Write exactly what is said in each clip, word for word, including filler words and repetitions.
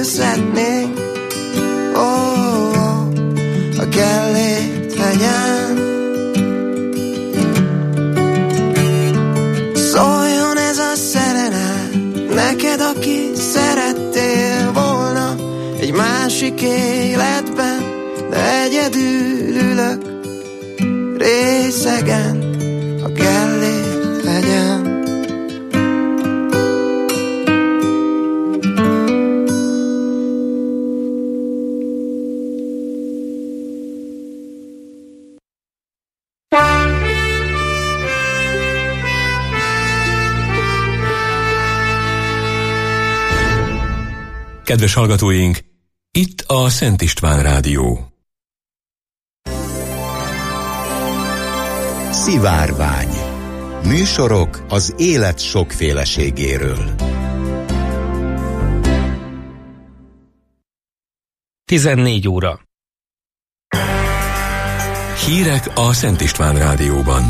szednénk, ó, ó, a Gellért hegyen. Szóljon ez a szerelem neked, aki szerettél volna egy másik életben, de egyedül ülök részegen a Gellért hegyen. Kedves hallgatóink, itt a Szent István Rádió. Szivárvány. Műsorok az élet sokféleségéről. tizennégy óra. Hírek a Szent István Rádióban.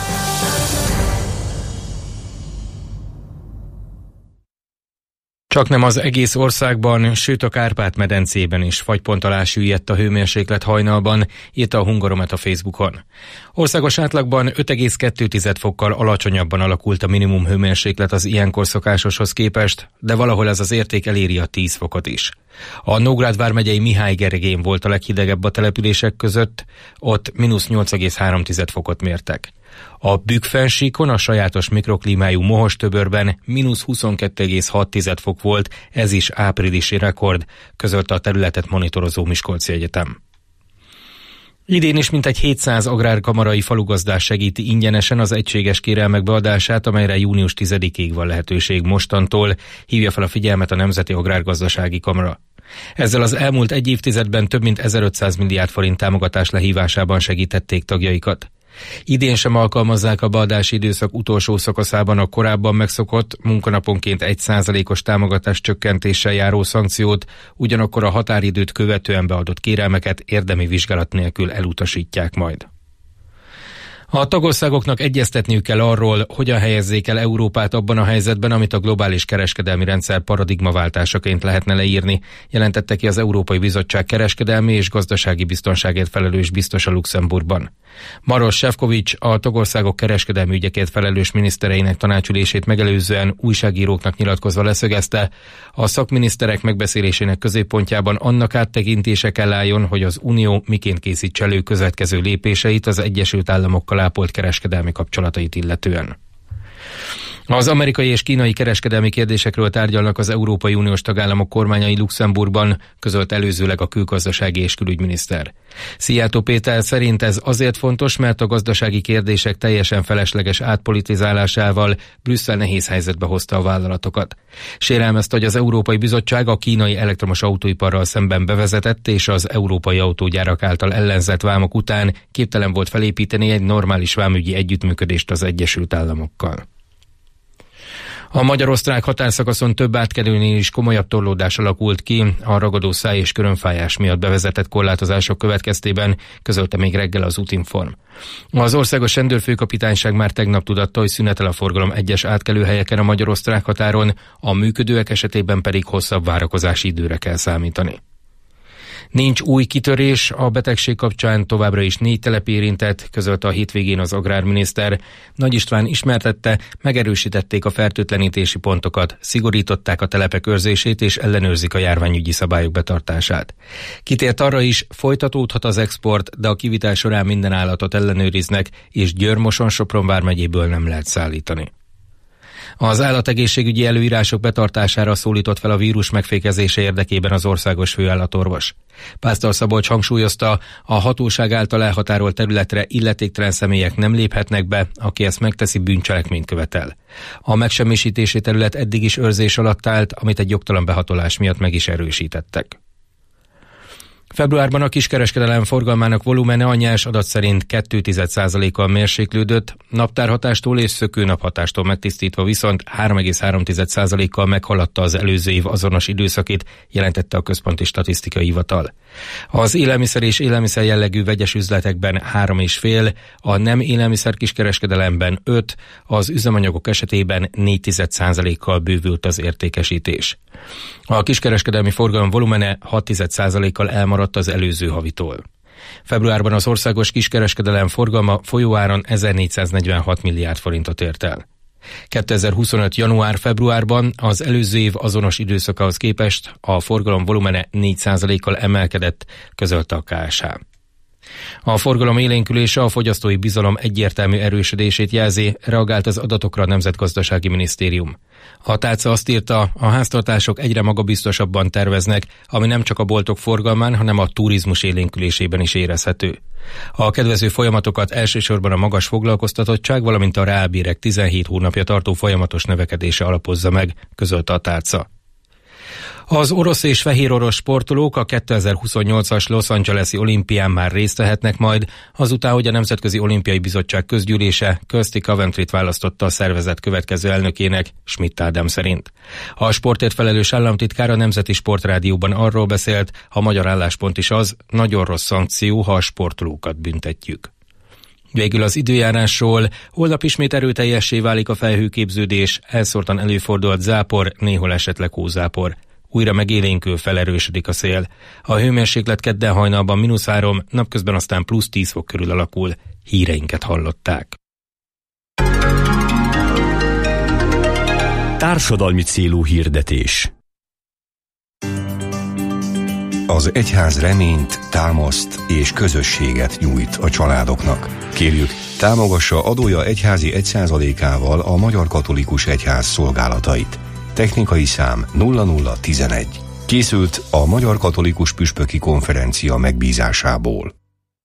Csaknem az egész országban, sőt a Kárpát-medencében is fagypont alá süllyedt a hőmérséklet hajnalban, írta a Hungaromet a Facebookon. Országos átlagban öt egész kettő fokkal alacsonyabban alakult a minimum hőmérséklet az ilyenkor szokásoshoz képest, de valahol ez az érték eléri a tíz fokot is. A Nógrád vármegyei Mihály Gergén volt a leghidegebb a települések között, ott mínusz nyolc egész három fokot mértek. A Bükkfensíkon a sajátos mikroklímájú Mohos-töbörben mínusz huszonkettő egész hat fok volt, ez is áprilisi rekord, közölte a területet monitorozó Miskolci Egyetem. Idén is mintegy hétszáz agrárkamarai falugazdás segíti ingyenesen az egységes kérelmek beadását, amelyre június tizedikéig van lehetőség mostantól, hívja fel a figyelmet a Nemzeti Agrárgazdasági Kamara. Ezzel az elmúlt egy évtizedben több mint ezerötszáz milliárd forint támogatás lehívásában segítették tagjaikat. Idén sem alkalmazzák a beadási időszak utolsó szakaszában a korábban megszokott, munkanaponként egy százalékos támogatás csökkentéssel járó szankciót, ugyanakkor a határidőt követően beadott kérelmeket érdemi vizsgálat nélkül elutasítják majd. A tagországoknak egyeztetniük kell arról, hogyan helyezzék el Európát abban a helyzetben, amit a globális kereskedelmi rendszer paradigmaváltásaként lehetne leírni, jelentette ki az Európai Bizottság kereskedelmi és gazdasági biztonságért felelős biztosa Luxemburgban. Maroš Šefčovič, a tagországok kereskedelmi ügyekért felelős minisztereinek tanácsülését megelőzően újságíróknak nyilatkozva leszögezte, a szakminiszterek megbeszélésének középpontjában annak áttekintése kell álljon, hogy az Unió miként készítse elő következő lépéseit az Egyesült Államokkal ápolt kereskedelmi kapcsolatait illetően. Az amerikai és kínai kereskedelmi kérdésekről tárgyalnak az Európai Uniós tagállamok kormányai Luxemburgban, közölt előzőleg a külgazdasági és külügyminiszter. Szijjártó Péter szerint ez azért fontos, mert a gazdasági kérdések teljesen felesleges átpolitizálásával Brüsszel nehéz helyzetbe hozta a vállalatokat. Sérelmezte, hogy az Európai Bizottság a kínai elektromos autóiparral szemben bevezetett és az európai autógyárak által ellenzett vámok után képtelen volt felépíteni egy normális vámügyi együttműködést az Egyesült Államokkal. A magyar-osztrák határszakaszon több átkelőnél is komolyabb torlódás alakult ki a ragadó száj és körömfájás miatt bevezetett korlátozások következtében, közölte még reggel az Útinform. Az országos rendőrfőkapitányság már tegnap tudatta, hogy szünetel a forgalom egyes átkelőhelyeken a magyar-osztrák határon, a működőek esetében pedig hosszabb várakozási időre kell számítani. Nincs új kitörés, a betegség kapcsán továbbra is négy telep érintett, közölte a hétvégén az agrárminiszter. Nagy István ismertette, megerősítették a fertőtlenítési pontokat, szigorították a telepek őrzését és ellenőrzik a járványügyi szabályok betartását. Kitért arra is, folytatódhat az export, de a kivitel során minden állatot ellenőriznek, és Győr-Moson-Sopron vármegyéből nem lehet szállítani. Az állategészségügyi előírások betartására szólított fel a vírus megfékezése érdekében az országos főállatorvos. Pásztor Szabolcs hangsúlyozta, a hatóság által elhatárolt területre illetéktelen személyek nem léphetnek be, aki ezt megteszi, bűncselekményt követel. A megsemmisítési terület eddig is őrzés alatt állt, amit egy jogtalan behatolás miatt meg is erősítettek. Februárban a kiskereskedelem forgalmának volumene a nyers adat szerint két egész egy százalékkal mérséklődött, naptárhatástól és szökőnaphatástól megtisztítva viszont három egész három százalékkal meghaladta az előző év azonos időszakét, jelentette a Központi Statisztikai Hivatal. Az élelmiszer és élelmiszer jellegű vegyes üzletekben három és fél, a nem élelmiszer kiskereskedelemben öt, az üzemanyagok esetében négy tized százalékkal bővült az értékesítés. A kiskereskedelmi forgalom volumene hat tized százalékkal elmaradt az előző havitól. Februárban az országos kiskereskedelem forgalma folyóáron ezernégyszáznegyvenhat milliárd forintot ért el. kétezer-huszonöt. január-februárban az előző év azonos időszakához képest a forgalom volumene négy százalékkal emelkedett, közölte a ká es há. A forgalom élénkülése a fogyasztói bizalom egyértelmű erősödését jelzi, reagált az adatokra a Nemzetgazdasági Minisztérium. A tálca azt írta, a háztartások egyre magabiztosabban terveznek, ami nem csak a boltok forgalmán, hanem a turizmus élénkülésében is érezhető. A kedvező folyamatokat elsősorban a magas foglalkoztatottság, valamint a reálbérek tizenhét hónapja tartó folyamatos növekedése alapozza meg, közölte a tálca. Az orosz és fehér orosz sportolók a kétezer-huszonnyolcas Los Angeles-i olimpián már részt vehetnek majd, azután, hogy a Nemzetközi Olimpiai Bizottság közgyűlése Kirsty Coventryt választotta a szervezet következő elnökének, Schmidt Ádám szerint. A sportért felelős államtitkár a Nemzeti Sportrádióban arról beszélt, a magyar álláspont is az, nagyon rossz szankció, ha a sportolókat büntetjük. Végül az időjárásról, holnap ismét erőteljessé válik a felhőképződés, elszórtan előfordult zápor, néhol esetleg hózápor. Újra megélénkül, felerősödik a szél. A hőmérséklet kedden hajnalban mínusz három, napközben aztán plusz tíz fok körül alakul. Híreinket hallották. Társadalmi célú hirdetés. Az egyház reményt, támaszt és közösséget nyújt a családoknak. Kérjük, támogassa adója egyházi egy százalékával a Magyar Katolikus Egyház szolgálatait. Technikai szám nulla nulla tizenegy. Készült a Magyar Katolikus Püspöki Konferencia megbízásából.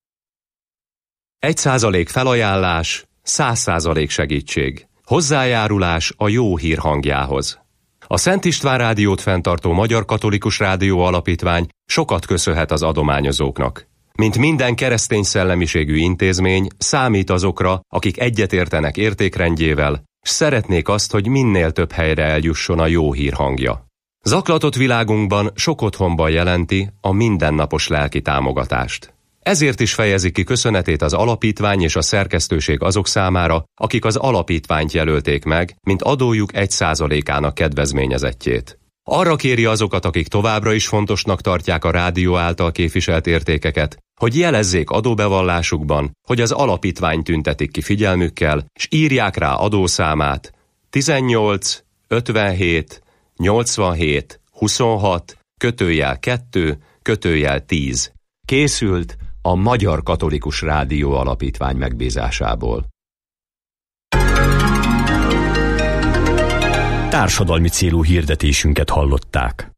Egy százalék felajánlás, száz százalék segítség. Hozzájárulás a jó hír hangjához. A Szent István Rádiót fenntartó Magyar Katolikus Rádió Alapítvány sokat köszönhet az adományozóknak. Mint minden keresztény szellemiségű intézmény, számít azokra, akik egyetértenek értékrendjével, s szeretnék azt, hogy minél több helyre eljusson a jó hír hangja. Zaklatott világunkban sok otthonban jelenti a mindennapos lelki támogatást. Ezért is fejezi ki köszönetét az alapítvány és a szerkesztőség azok számára, akik az alapítványt jelölték meg, mint adójuk egy százalékának kedvezményezettjét. Arra kéri azokat, akik továbbra is fontosnak tartják a rádió által képviselt értékeket, hogy jelezzék adóbevallásukban, hogy az alapítvány tüntetik ki figyelmükkel, és írják rá adószámát tizennyolc ötvenhét nyolcvanhét huszonhat kötőjel kettő kötőjel tíz. Készült a Magyar Katolikus Rádió Alapítvány megbízásából. Társadalmi célú hirdetésünket hallották.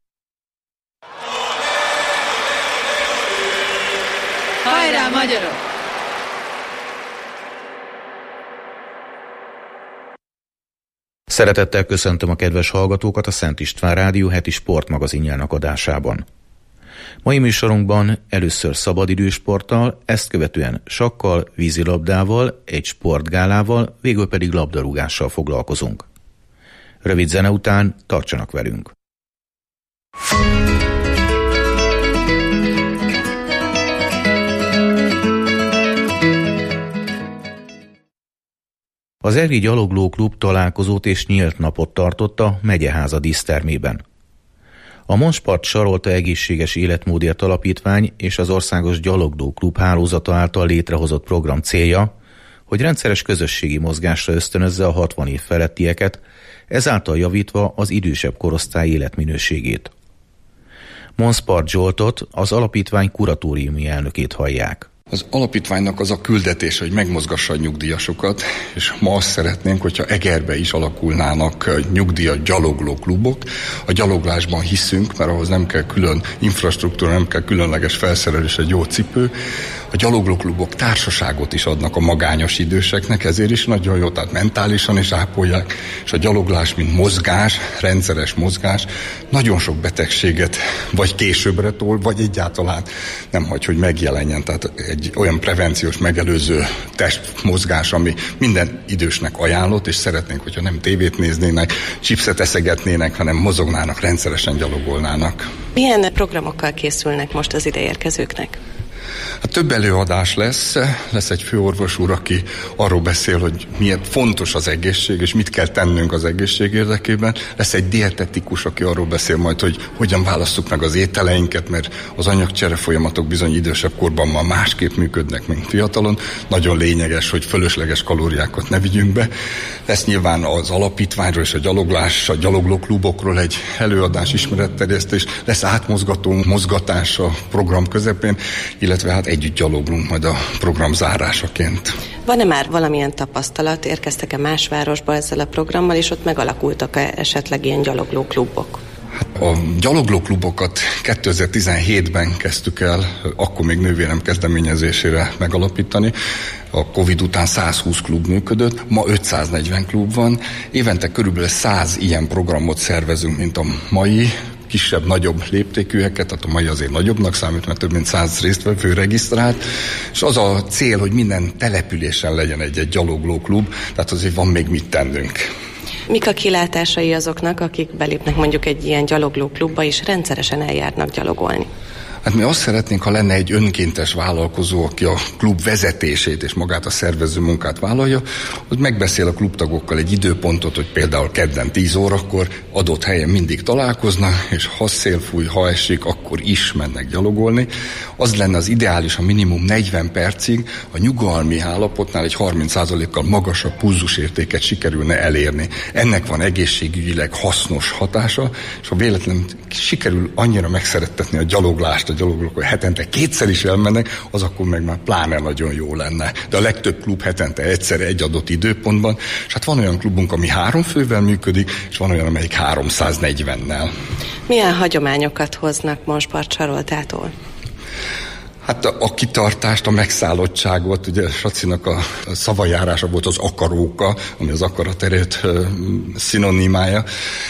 Hajrá, magyarok! Szeretettel köszöntöm a kedves hallgatókat a Szent István Rádió heti sportmagazinjának adásában. Mai műsorunkban először szabadidősporttal, ezt követően sakkal, vízilabdával, egy sportgálával, végül pedig labdarúgással foglalkozunk. Rövid zene után tartsanak velünk! Az Egri Gyaloglóklub találkozót és nyílt napot tartott a Megyeháza dísztermében. A Monspart Sarolta Egészséges Életmódért Alapítvány és az Országos Gyaloglóklub hálózata által létrehozott program célja, hogy rendszeres közösségi mozgásra ösztönözze a hatvan év felettieket, ezáltal javítva az idősebb korosztály életminőségét. Monspart Zsoltot, az alapítvány kuratóriumi elnökét hallják. Az alapítványnak az a küldetés, hogy megmozgassa a nyugdíjasokat, és ma azt szeretnénk, hogyha Egerbe is alakulnának nyugdíjas gyalogló klubok. A gyaloglásban hiszünk, mert ahhoz nem kell külön infrastruktúra, nem kell különleges felszerelés, egy jó cipő, A gyaloglóklubok társaságot is adnak a magányos időseknek, ezért is nagyon jó, tehát mentálisan is ápolják, és a gyaloglás, mint mozgás, rendszeres mozgás, nagyon sok betegséget vagy későbbre tol, vagy egyáltalán nem hagy, hogy megjelenjen. Tehát egy olyan prevenciós, megelőző testmozgás, ami minden idősnek ajánlott, és szeretnénk, hogyha nem tévét néznének, chipset eszegetnének, hanem mozognának, rendszeresen gyalogolnának. Milyen programokkal készülnek most az ideérkezőknek? Hát több előadás lesz, lesz egy főorvos úr, aki arról beszél, hogy miért fontos az egészség, és mit kell tennünk az egészség érdekében. Lesz egy dietetikus, aki arról beszél majd, hogy hogyan válasszuk meg az ételeinket, mert az anyagcsere folyamatok bizony idősebb korban már másképp működnek, mint fiatalon. Nagyon lényeges, hogy fölösleges kalóriákat ne vigyünk be. Lesz nyilván az alapítványról és a gyaloglás, a gyaloglóklubokról egy előadás, ismeretterjesztés, lesz átmozgató mozgatás a program közepén, illetve hát együtt gyaloglunk majd a program zárásaként. Van-e már valamilyen tapasztalat, érkeztek-e más városba ezzel a programmal, és ott megalakultak-e esetleg ilyen gyaloglóklubok? Hát a gyaloglóklubokat kétezer-tizenhétben kezdtük el, akkor még nővérem kezdeményezésére megalapítani. A Covid után százhúsz klub működött, ma ötszáznegyven klub van. Évente körülbelül száz ilyen programot szervezünk, mint a mai, kisebb-nagyobb léptékűeket, tehát a mai azért nagyobbnak számít, mert több mint száz résztvevő regisztrált, és az a cél, hogy minden településen legyen egy-egy gyaloglóklub, tehát azért van még mit tennünk. Mik a kilátásai azoknak, akik belépnek mondjuk egy ilyen gyaloglóklubba, és rendszeresen eljárnak gyalogolni? Hát mi azt szeretnénk, ha lenne egy önkéntes vállalkozó, aki a klub vezetését és magát a szervező munkát vállalja, hogy megbeszél a klubtagokkal egy időpontot, hogy például kedden tíz órakor adott helyen mindig találkoznak, és ha szél fúj, ha esik, akkor is mennek gyalogolni. Az lenne az ideális, a minimum negyven percig a nyugalmi állapotnál egy harminc százalékkal magasabb pulzusértéket sikerülne elérni. Ennek van egészségügyileg hasznos hatása, és ha véletlenül sikerül annyira megszerettetni a gyaloglást, a gyalogolók, hogy hetente kétszer is elmennek, az akkor meg már pláne nagyon jó lenne. De a legtöbb klub hetente egyszer egy adott időpontban, és hát van olyan klubunk, ami három fővel működik, és van olyan, amelyik háromszáznegyvennel. Milyen hagyományokat hoznak Monspart-Saroltától? Hát a, a kitartást, a megszállottságot, ugye Sacinak a, a szavajárása volt az akaróka, ami az akaraterőt szinonimája.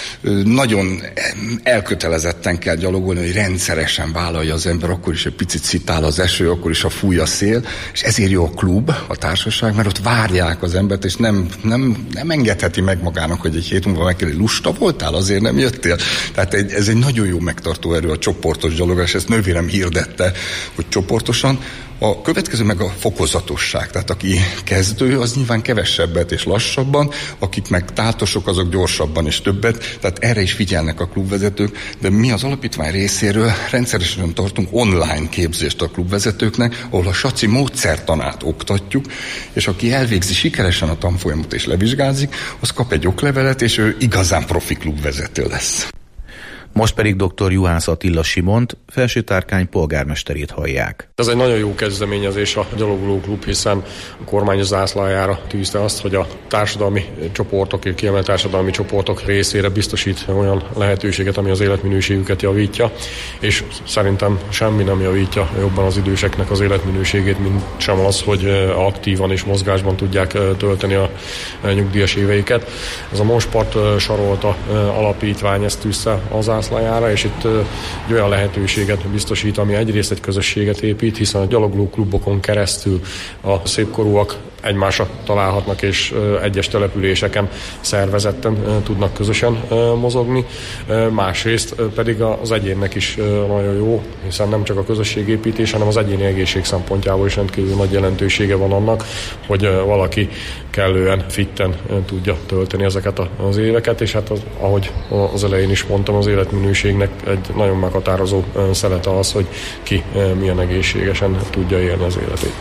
Nagyon elkötelezetten kell gyalogolni, hogy rendszeresen vállalja az ember, akkor is egy picit szitál az eső, akkor is a fúj a szél, és ezért jó a klub, a társaság, mert ott várják az embert, és nem, nem, nem engedheti meg magának, hogy egy hét múlva megkérdezi, lusta voltál, azért nem jöttél. Tehát egy, ez egy nagyon jó megtartó erő a csoportos gyalogolás, ezt nővérem hirdette, hogy csoportosan. A következő meg a fokozatosság, tehát aki kezdő, az nyilván kevesebbet és lassabban, akik meg tátosok, azok gyorsabban és többet, tehát erre is figyelnek a klubvezetők, de mi az alapítvány részéről rendszeresen tartunk online képzést a klubvezetőknek, ahol a Saci módszertanát oktatjuk, és aki elvégzi sikeresen a tanfolyamot és levizsgázik, az kap egy oklevelet, és ő igazán profi klubvezető lesz. Most pedig dr. Juhász Attila Simont, Felsőtárkány polgármesterét hallják. Ez egy nagyon jó kezdeményezés a gyaloglóklub, hiszen a kormány zászlajára tűzte azt, hogy a társadalmi csoportok, kiemelt társadalmi csoportok részére biztosít olyan lehetőséget, ami az életminőségüket javítja, és szerintem semmi nem javítja jobban az időseknek az életminőségét, mint sem az, hogy aktívan és mozgásban tudják tölteni a nyugdíjas éveiket. Ez a Monspart-Sarolta alapítvány ezt tűzte az zászlajára, és itt egy olyan lehetőséget biztosít, ami egyrészt egy közösséget épít, hiszen a gyaloglóklubokon keresztül a szépkorúak egymásra találhatnak, és egyes településeken szervezetten tudnak közösen mozogni. Másrészt pedig az egyénnek is nagyon jó, hiszen nem csak a közösségépítés, hanem az egyéni egészség szempontjából is rendkívül nagy jelentősége van annak, hogy valaki kellően fitten tudja tölteni ezeket az éveket, és hát az, ahogy az elején is mondtam, az életminőségnek egy nagyon meghatározó szelete az, hogy ki milyen egészségesen tudja élni az életét.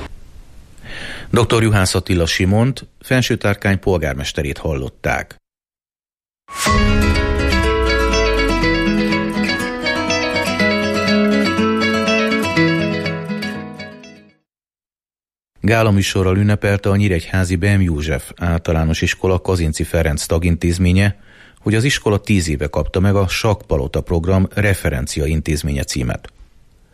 doktor Juhász Attila Simont, Felsőtárkány polgármesterét hallották. Gála műsorral ünnepelte a nyíregyházi Bem József általános iskola Kazinczy Ferenc tagintézménye, hogy az iskola tíz éve kapta meg a Sakkpalota program referencia intézménye címet.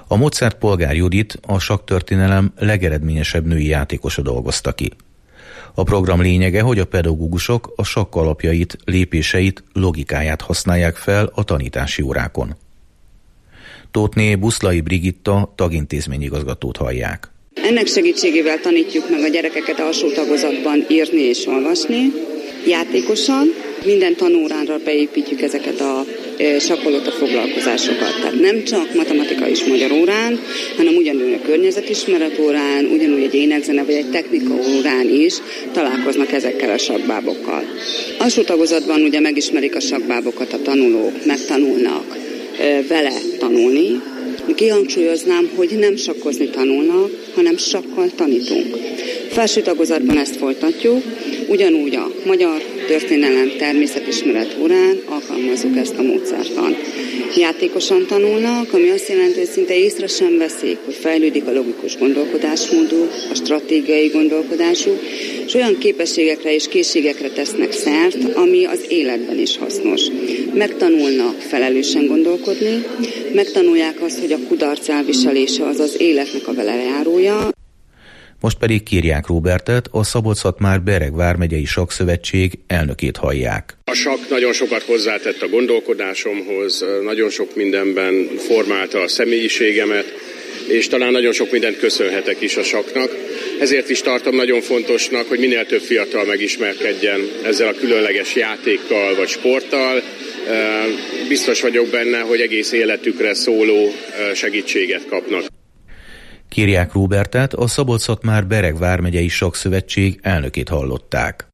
A módszert Polgár Judit, a sakktörténelem legeredményesebb női játékosa dolgozta ki. A program lényege, hogy a pedagógusok a sakk alapjait, lépéseit, logikáját használják fel a tanítási órákon. Tóthné Buszlai Brigitta tagintézményigazgatót hallják. Ennek segítségével tanítjuk meg a gyerekeket alsó tagozatban írni és olvasni, játékosan. Minden tanóránra beépítjük ezeket a sakkolóta foglalkozásokat. Tehát nem csak matematika és magyar órán, hanem ugyanúgy a környezetismeret órán, ugyanúgy egy énekzene vagy egy technika órán is találkoznak ezekkel a sakkbábokkal. Alsó tagozatban ugye megismerik a sakkbábokat a tanulók, megtanulnak vele tanulni. Kihangsúlyoznám, hogy nem sakkozni tanulnak, hanem sakkal tanítunk. Felső tagozatban ezt folytatjuk, ugyanúgy a magyar történelem természetismeret órán alkalmazzuk ezt a módszertant. Játékosan tanulnak, ami azt jelenti, hogy szinte észre sem veszik, hogy fejlődik a logikus gondolkodásmóduk, a stratégiai gondolkodásuk, és olyan képességekre és készségekre tesznek szert, ami az életben is hasznos. Megtanulnak felelősen gondolkodni, megtanulják azt, hogy a kudarc elviselése az az életnek a velejárója. Most pedig Kírják Róbertet, a Szabolcs-Szatmár-Bereg vármegyei sakkszövetség elnökét hallják. A sakk nagyon sokat hozzátett a gondolkodásomhoz, nagyon sok mindenben formálta a személyiségemet, és talán nagyon sok mindent köszönhetek is a sakknak. Ezért is tartom nagyon fontosnak, hogy minél több fiatal megismerkedjen ezzel a különleges játékkal vagy sporttal. Biztos vagyok benne, hogy egész életükre szóló segítséget kapnak. Kírják Róbertet, a Szabolcs-Szatmár-Bereg vármegyei sakkszövetség elnökét hallották.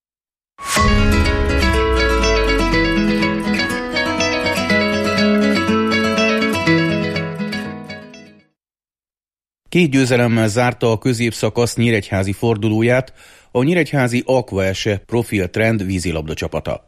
Két győzelemmel zárta a középszakasz nyíregyházi fordulóját a nyíregyházi Aquaese Profil Trend vízilabda csapata.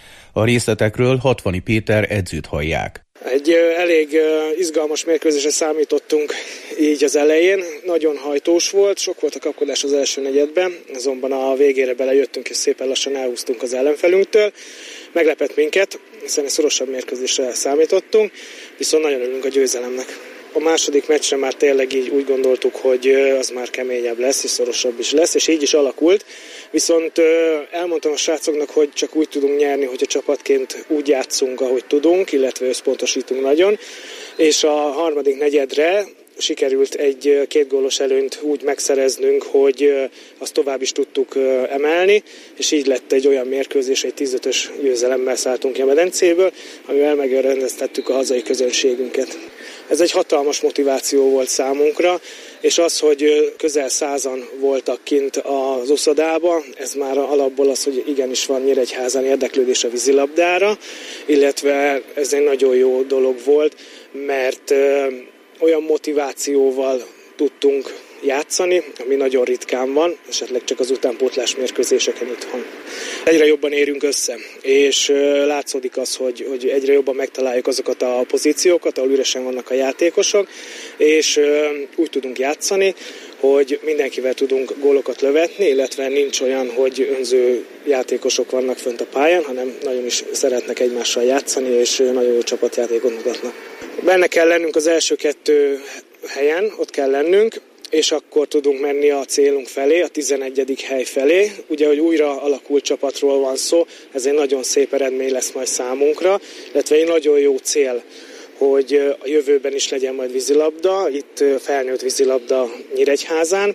A részletekről Hatvani Péter edzőt hallják. Egy elég izgalmas mérkőzésre számítottunk így az elején, nagyon hajtós volt, sok volt a kapkodás az első negyedben, azonban a végére belejöttünk és szépen lassan elhúztunk az ellenfelünktől. Meglepett minket, hiszen egy szorosabb mérkőzésre számítottunk, viszont nagyon örülünk a győzelemnek. A második meccsre már tényleg így úgy gondoltuk, hogy az már keményebb lesz, és szorosabb is lesz, és így is alakult. Viszont elmondtam a srácoknak, hogy csak úgy tudunk nyerni, hogy a csapatként úgy játszunk, ahogy tudunk, illetve összpontosítunk nagyon. És a harmadik negyedre sikerült egy két gólos előnyt úgy megszereznünk, hogy azt tovább is tudtuk emelni, és így lett egy olyan mérkőzés, egy tíz ötös győzelemmel szálltunk ki a medencéből, amivel megrendeztettük a hazai közönségünket. Ez egy hatalmas motiváció volt számunkra, és az, hogy közel százan voltak kint az uszodába, ez már alapból az, hogy igenis van Nyíregyházán érdeklődés a vízilabdára, illetve ez egy nagyon jó dolog volt, mert olyan motivációval tudtunk játszani, ami nagyon ritkán van, esetleg csak az utánpótlás mérkőzéseken itthon. Egyre jobban érünk össze, és látszódik az, hogy, hogy egyre jobban megtaláljuk azokat a pozíciókat, ahol üresen vannak a játékosok, és úgy tudunk játszani, hogy mindenkivel tudunk gólokat lövetni, illetve nincs olyan, hogy önző játékosok vannak fönt a pályán, hanem nagyon is szeretnek egymással játszani, és nagyon jó csapatjátékot mutatnak. Benne kell lennünk az első kettő helyen, ott kell lennünk, és akkor tudunk menni a célunk felé, a tizenegyedik hely felé. Ugye, hogy újra alakult csapatról van szó, ez egy nagyon szép eredmény lesz majd számunkra, illetve egy nagyon jó cél, hogy a jövőben is legyen majd vízilabda, itt felnőtt vízilabda Nyíregyházán,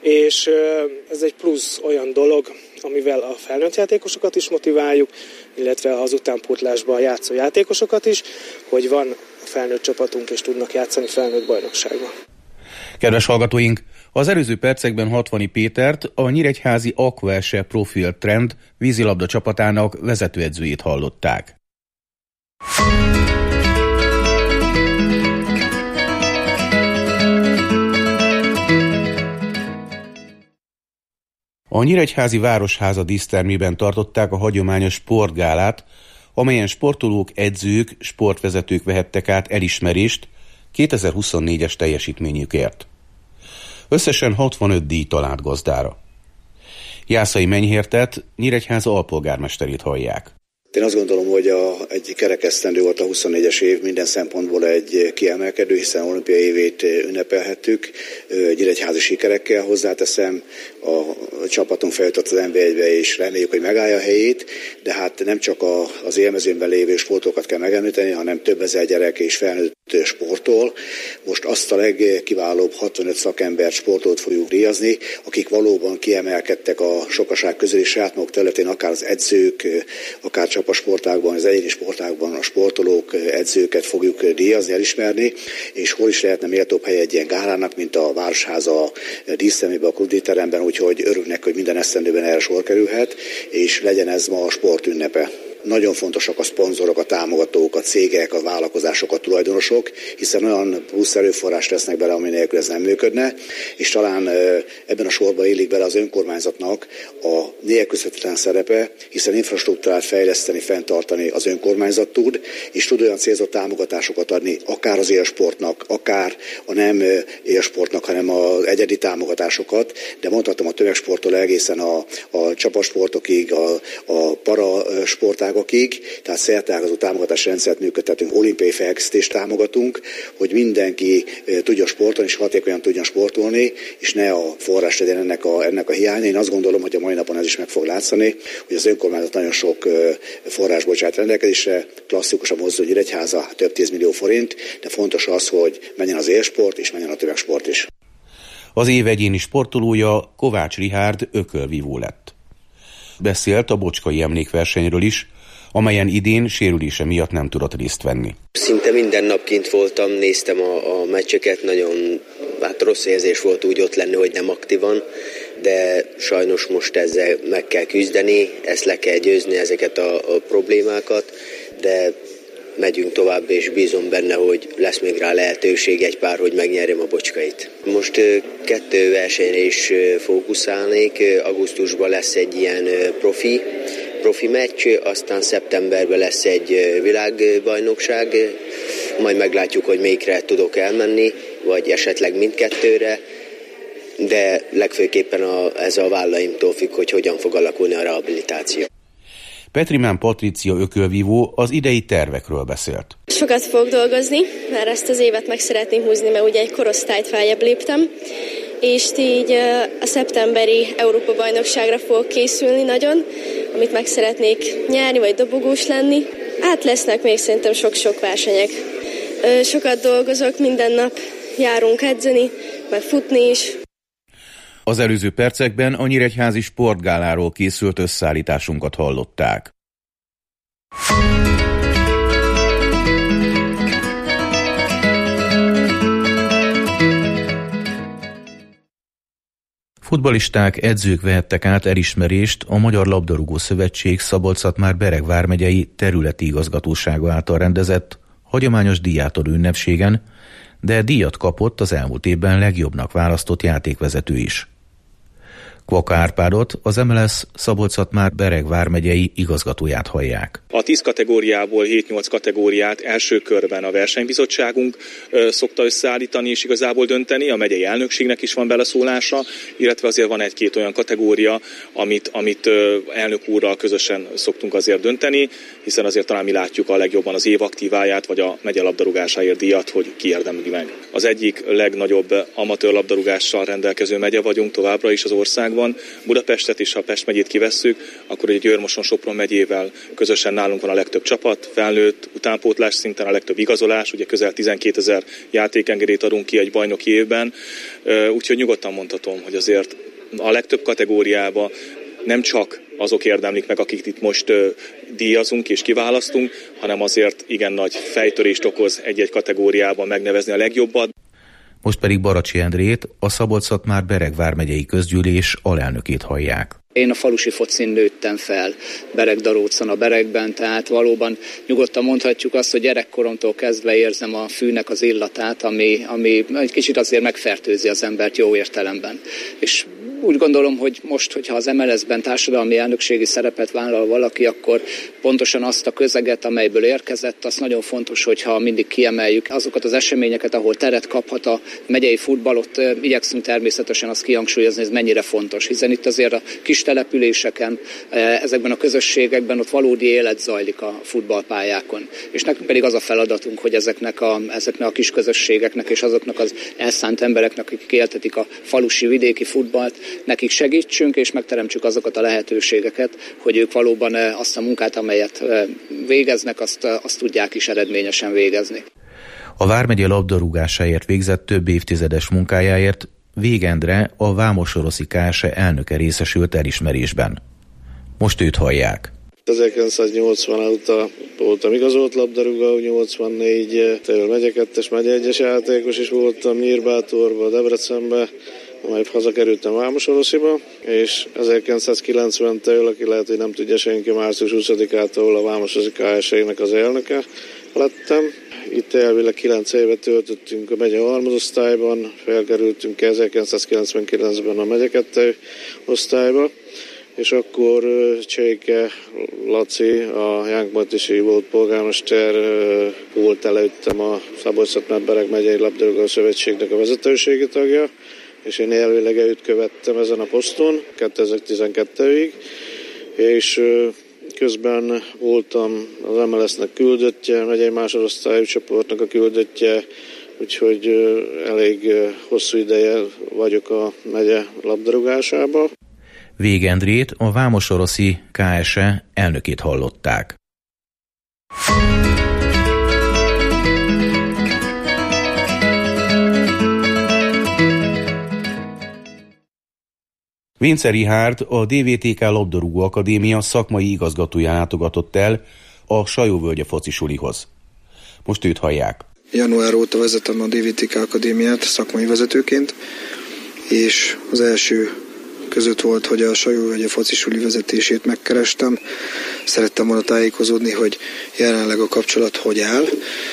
és ez egy plusz olyan dolog, amivel a felnőtt játékosokat is motiváljuk, illetve az utánpótlásban játszó játékosokat is, hogy van felnőtt csapatunk, és tudnak játszani felnőtt bajnokságban. Kedves hallgatóink, az előző percekben Hatvani Pétert, a nyíregyházi Aquaese Profil Trend vízilabda csapatának vezetőedzőjét hallották. A nyíregyházi Városháza dísztermében tartották a hagyományos sportgálát, amelyen sportolók, edzők, sportvezetők vehettek át elismerést kétezer-huszonnégyes teljesítményükért. Összesen hatvanöt díj talált gazdára. Jászai Menyhértet, Nyíregyháza alpolgármesterét hallják. Én azt gondolom, hogy a, egy kerekesztendő volt a huszonnégyes év, minden szempontból egy kiemelkedő, hiszen olimpiai évét ünnepelhettük, nyíregyházi sikerekkel, hozzáteszem, a csapatunk feljutott az en bé egybe, és reméljük, hogy megállja a helyét, de hát nem csak a, az élmezőnyben lévő sportokat kell megemlíteni, hanem több ezer gyerek és felnőtt sportol. Most azt a legkiválóbb hatvanöt szakember sportot fogjuk díjazni, akik valóban kiemelkedtek a sokaság közül, és saját maguk területén, akár az edzők, akár csapasportágban, az egyéni sportágban a sportolók, edzőket fogjuk díjazni, elismerni, és hol is lehetne méltóbb hely egy ilyen gálának, mint a Városháza dísztermébe, a klubdíjteremben, úgyhogy örülnek, hogy minden esztendőben erre sor kerülhet, és legyen ez ma a sportünnepe. Nagyon fontosak a szponzorok, a támogatók, a cégek, a vállalkozások, a tulajdonosok, hiszen olyan plusz erőforrás tesznek bele, ami nélkül ez nem működne, és talán ebben a sorban illik bele az önkormányzatnak a nélkülözhetetlen szerepe, hiszen infrastruktúrát fejleszteni, fenntartani az önkormányzat tud, és tud olyan célzott támogatásokat adni, akár az élsportnak, akár a nem élsportnak, hanem az egyedi támogatásokat, de mondhatom a tömegsporttól egészen a, a csapatsportokig, a, a parasportágokig, tehát szerteágazó támogatási rendszert működtetünk, olimpiai felkészítést támogatunk, hogy mindenki tudja sportolni és hatékonyan tudjon sportolni, és ne a forrás legyen ennek a, ennek a hiánya. Én azt gondolom, hogy a mai napon ez is meg fog látszani, hogy az önkormányzat nagyon sok forrás bocsát rendelkezésre, klasszikus a Mozdony Nyíregyháza, több tízmillió forint, de fontos az, hogy menjen az élsport és menjen a tömegsport is. Az év egyéni sportolója Kovács Rihárd ökölvívó lett. Beszélt a bocskai emlékversenyről is, amelyen idén sérülése miatt nem tudott részt venni. Szinte minden nap kint voltam, néztem a, a meccseket, nagyon hát rossz érzés volt úgy ott lenni, hogy nem aktívan, de sajnos most ezzel meg kell küzdeni, ezt le kell győzni, ezeket a, a problémákat, de megyünk tovább, és bízom benne, hogy lesz még rá lehetőség egy pár, hogy megnyerjem a bocskait. Most kettő versenyre is fókuszálnék, augusztusban lesz egy ilyen profi, profi meccs, aztán szeptemberben lesz egy világbajnokság, majd meglátjuk, hogy melyikre tudok elmenni, vagy esetleg mindkettőre, de legfőképpen a, ez a vállaimtól függ, hogy hogyan fog alakulni a rehabilitáció. Petrimán Patricia ökölvívó az idei tervekről beszélt. Sokat fogok dolgozni, mert ezt az évet meg szeretném húzni, mert ugye egy korosztályt feljebb léptem, és így a szeptemberi Európa-bajnokságra fogok készülni nagyon, amit meg szeretnék nyerni, vagy dobogós lenni. Hát lesznek még szerintem sok-sok versenyek. Sokat dolgozok, minden nap járunk edzeni, meg futni is. Az előző percekben a nyíregyházi sportgáláról készült összeállításunkat hallották. Futballisták, edzők vehettek át elismerést a Magyar Labdarúgó Szövetség Szabolcs-Szatmár-Bereg vármegyei területi igazgatósága által rendezett hagyományos díjátadó ünnepségen, de díjat kapott az elmúlt évben legjobbnak választott játékvezető is. Kvaka Árpádot, az em el es Szabolcs-Szatmár-Bereg vármegyei igazgatóját hallják. A tíz kategóriából hét-nyolc kategóriát első körben a versenybizottságunk ö, szokta összeállítani és igazából dönteni, a megyei elnökségnek is van beleszólása, illetve azért van egy-két olyan kategória, amit, amit ö, elnök úrral közösen szoktunk azért dönteni, hiszen azért talán mi látjuk a legjobban az év aktíváját, vagy a megye labdarúgásáért díjat, hogy ki érdemli meg. Az egyik legnagyobb amatőr labdarúgással rendelkező megye vagyunk továbbra is az országban. Budapestet és ha Pest megyét kivesszük, akkor egy Győr-Moson-Sopron megyével közösen nálunk van a legtöbb csapat, felnőtt, utánpótlás szinten a legtöbb igazolás, ugye közel tizenkétezer játékengedélyt adunk ki egy bajnoki évben, úgyhogy nyugodtan mondhatom, hogy azért a legtöbb kategóriában nem csak azok érdemlik meg, akik itt most uh, díjazunk és kiválasztunk, hanem azért igen nagy fejtörést okoz egy-egy kategóriában megnevezni a legjobbat. Most pedig Baracsi Endrét, a Szabolcs-Szatmár-Bereg vármegyei közgyűlés alelnökét hallják. Én a falusi focin nőttem fel, Bereg-Darócon a Beregben, tehát valóban nyugodtan mondhatjuk azt, hogy gyerekkoromtól kezdve érzem a fűnek az illatát, ami, ami egy kicsit azért megfertőzi az embert jó értelemben. És úgy gondolom, hogy most, hogyha az em el es-ben társadalmi elnökségi szerepet vállal valaki, akkor pontosan azt a közeget, amelyből érkezett, az nagyon fontos, hogyha mindig kiemeljük azokat az eseményeket, ahol teret kaphat a megyei futball, ott igyekszünk természetesen azt kihangsúlyozni, ez mennyire fontos, hiszen itt azért a kis településeken, ezekben a közösségekben ott valódi élet zajlik a futballpályákon. És nekünk pedig az a feladatunk, hogy ezeknek a, ezeknek a kis közösségeknek és azoknak az elszánt embereknek, akik éltetik a falusi, vidéki futballt, nekik segítsünk és megteremtsük azokat a lehetőségeket, hogy ők valóban azt a munkát, amelyet végeznek, azt, azt tudják is eredményesen végezni. A vármegye labdarúgásáért végzett több évtizedes munkájáért Vég Endre, a Vámosoroszi ká es e elnöke részesült elismerésben. Most őt hallják. ezerkilencszáznyolcvan óta voltam igazolt labdarúgó, nyolcvannégytől megye kettes, megye egyes játékos is voltam Nyírbátorba, Debrecenbe, amelyet hazakerültem Vámosorosziba, és ezerkilencszázkilencventől, aki lehet, hogy nem tudja senki, március huszadikától a Vámosoroszi ká es é-nek az elnöke lettem. Itt elvileg kilenc évet töltöttünk a megye harmadosztályban, felkerültünk ezerkilencszázkilencvenkilencben a megye kettő osztályba, és akkor Cséke Laci, a Jánkmatisi volt polgármester, volt előttem a Szabolcs-Szatmár-Bereg megyei labdarúgó szövetségnek a vezetőségi tagja, és én elvileg őt követtem ezen a poszton kétezer-tizenkettőig, és közben voltam az em el es-nek küldöttje, megyei másodosztályú csoportnak a küldöttje, úgyhogy elég hosszú ideje vagyok a megye labdarúgásában. Vég Endrét, a Vámosoroszi ká es e elnökét hallották. Vince Richárd, a dé vé té ká Labdarúgó Akadémia szakmai igazgatója látogatott el a Sajóvölgye focisulihoz. Most őt hallják. Január óta vezetem a dé vé té ká Akadémiát szakmai vezetőként, és az első között volt, hogy a Sajóvölgye focisuli vezetését megkerestem. Szerettem volna tájékozódni, hogy jelenleg a kapcsolat hogy áll.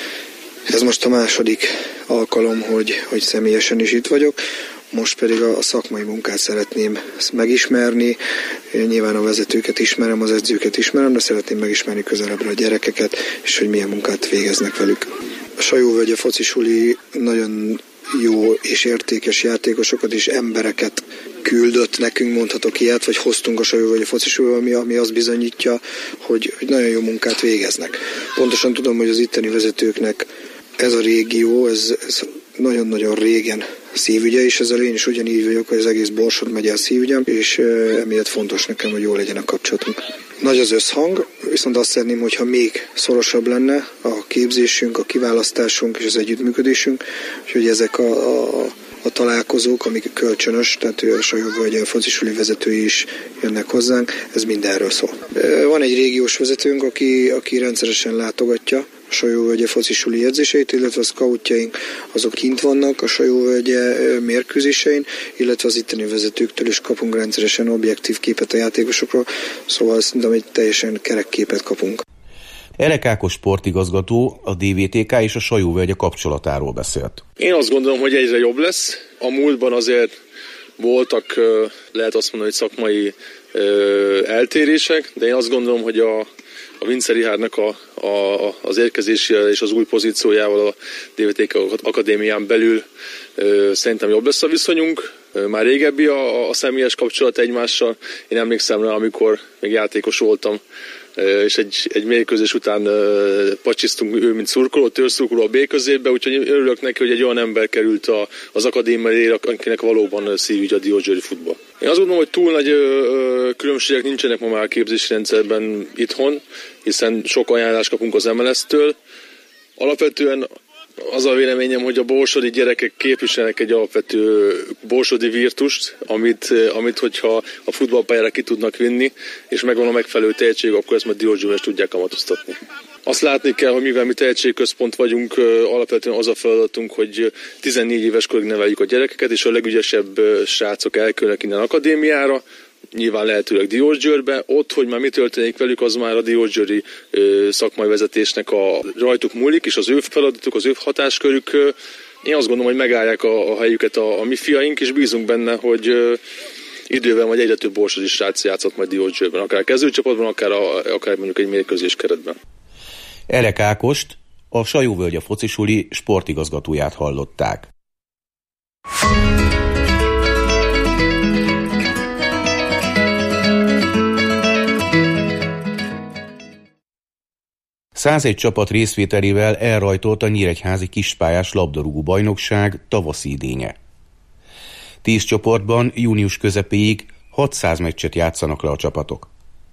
Ez most a második alkalom, hogy, hogy személyesen is itt vagyok. Most pedig a szakmai munkát szeretném megismerni. Nyilván a vezetőket ismerem, az edzőket ismerem, de szeretném megismerni közelebbre a gyerekeket, és hogy milyen munkát végeznek velük. A Sajóvölgye focisuli nagyon jó és értékes játékosokat és embereket küldött nekünk, mondhatok ilyet, vagy hoztunk a Sajóvölgye focisuliba, ami, ami azt bizonyítja, hogy, hogy nagyon jó munkát végeznek. Pontosan tudom, hogy az itteni vezetőknek ez a régió, ez, ez nagyon-nagyon régen szívügye, és ezzel én is ugyanígy vagyok, hogy az egész Borsod megye a szívügyem, és emiatt fontos nekem, hogy jó legyen a kapcsolatunk. Nagy az összhang, viszont azt szeretném, hogyha még szorosabb lenne a képzésünk, a kiválasztásunk és az együttműködésünk, hogy ezek a, a, a találkozók, amik kölcsönös, tehát a Sajóvölgye focisuli vezetői is jönnek hozzánk, ez mindenről szól. Van egy régiós vezetőnk, aki, aki rendszeresen látogatja a Sajóvölgye focisuli edzéseit, illetve a scoutjaink azok kint vannak a Sajóvölgye mérkőzésein, illetve az itteni vezetőktől is kapunk rendszeresen objektív képet a játékosokról, szóval szerintem egy teljesen kerek képet kapunk. Erek Ákos sportigazgató a dé vé té ká és a Sajóvölgye kapcsolatáról beszélt. Én azt gondolom, hogy egyre jobb lesz. A múltban azért voltak, lehet azt mondani, hogy szakmai eltérések, de én azt gondolom, hogy a A Vince Richárdnak a, a, az érkezésével és az új pozíciójával a dé vé té ká Akadémián belül ö, szerintem jobb lesz a viszonyunk. Ö, már régebbi a, a személyes kapcsolat egymással. Én emlékszem rá, amikor még játékos voltam, ö, és egy, egy mérkőzés után ö, pacsisztunk ő, mint szurkoló, törszurkoló a B középbe, úgyhogy örülök neki, hogy egy olyan ember került a, az akadémiára, akinek valóban szívügy a diósgyőri futball. Én azt gondolom, hogy túl nagy ö, különbségek nincsenek ma már a képzési rendszerben itthon, hiszen sok ajánlást kapunk az em el es-től. Alapvetően az a véleményem, hogy a borsodi gyerekek képviselnek egy alapvető borsodi virtust, amit, amit hogyha a futballpályára ki tudnak vinni, és megvan a megfelelő tehetség, akkor ezt majd diósgyőrben tudják kamatoztatni. Azt látni kell, hogy mivel mi tehetségközpont vagyunk, alapvetően az a feladatunk, hogy tizennégy éves korig neveljük a gyerekeket, és a legügyesebb srácok elkülönnek innen akadémiára, nyilván lehetőleg Diósgyőrbe. Ott, hogy már mi történik velük, az már a diósgyőri szakmai vezetésnek a rajtuk múlik, és az ő feladatuk, az ő hatáskörük. Én azt gondolom, hogy megállják a, a helyüket a, a mi fiaink, és bízunk benne, hogy időben vagy egyre több borsodi srác játszott majd Diósgyőrben, akár kezdőcsapatban, akár, a, akár mondjuk egy mérkőzés keretben. Elek Ákost, a Sajóvölgye focisuli sportigazgatóját hallották. százegy csapat részvételével elrajtolt a Nyíregyházi Kispályás labdarúgó bajnokság tavaszi idénye. Tíz csoportban június közepéig hatszáz meccset játszanak le a csapatok.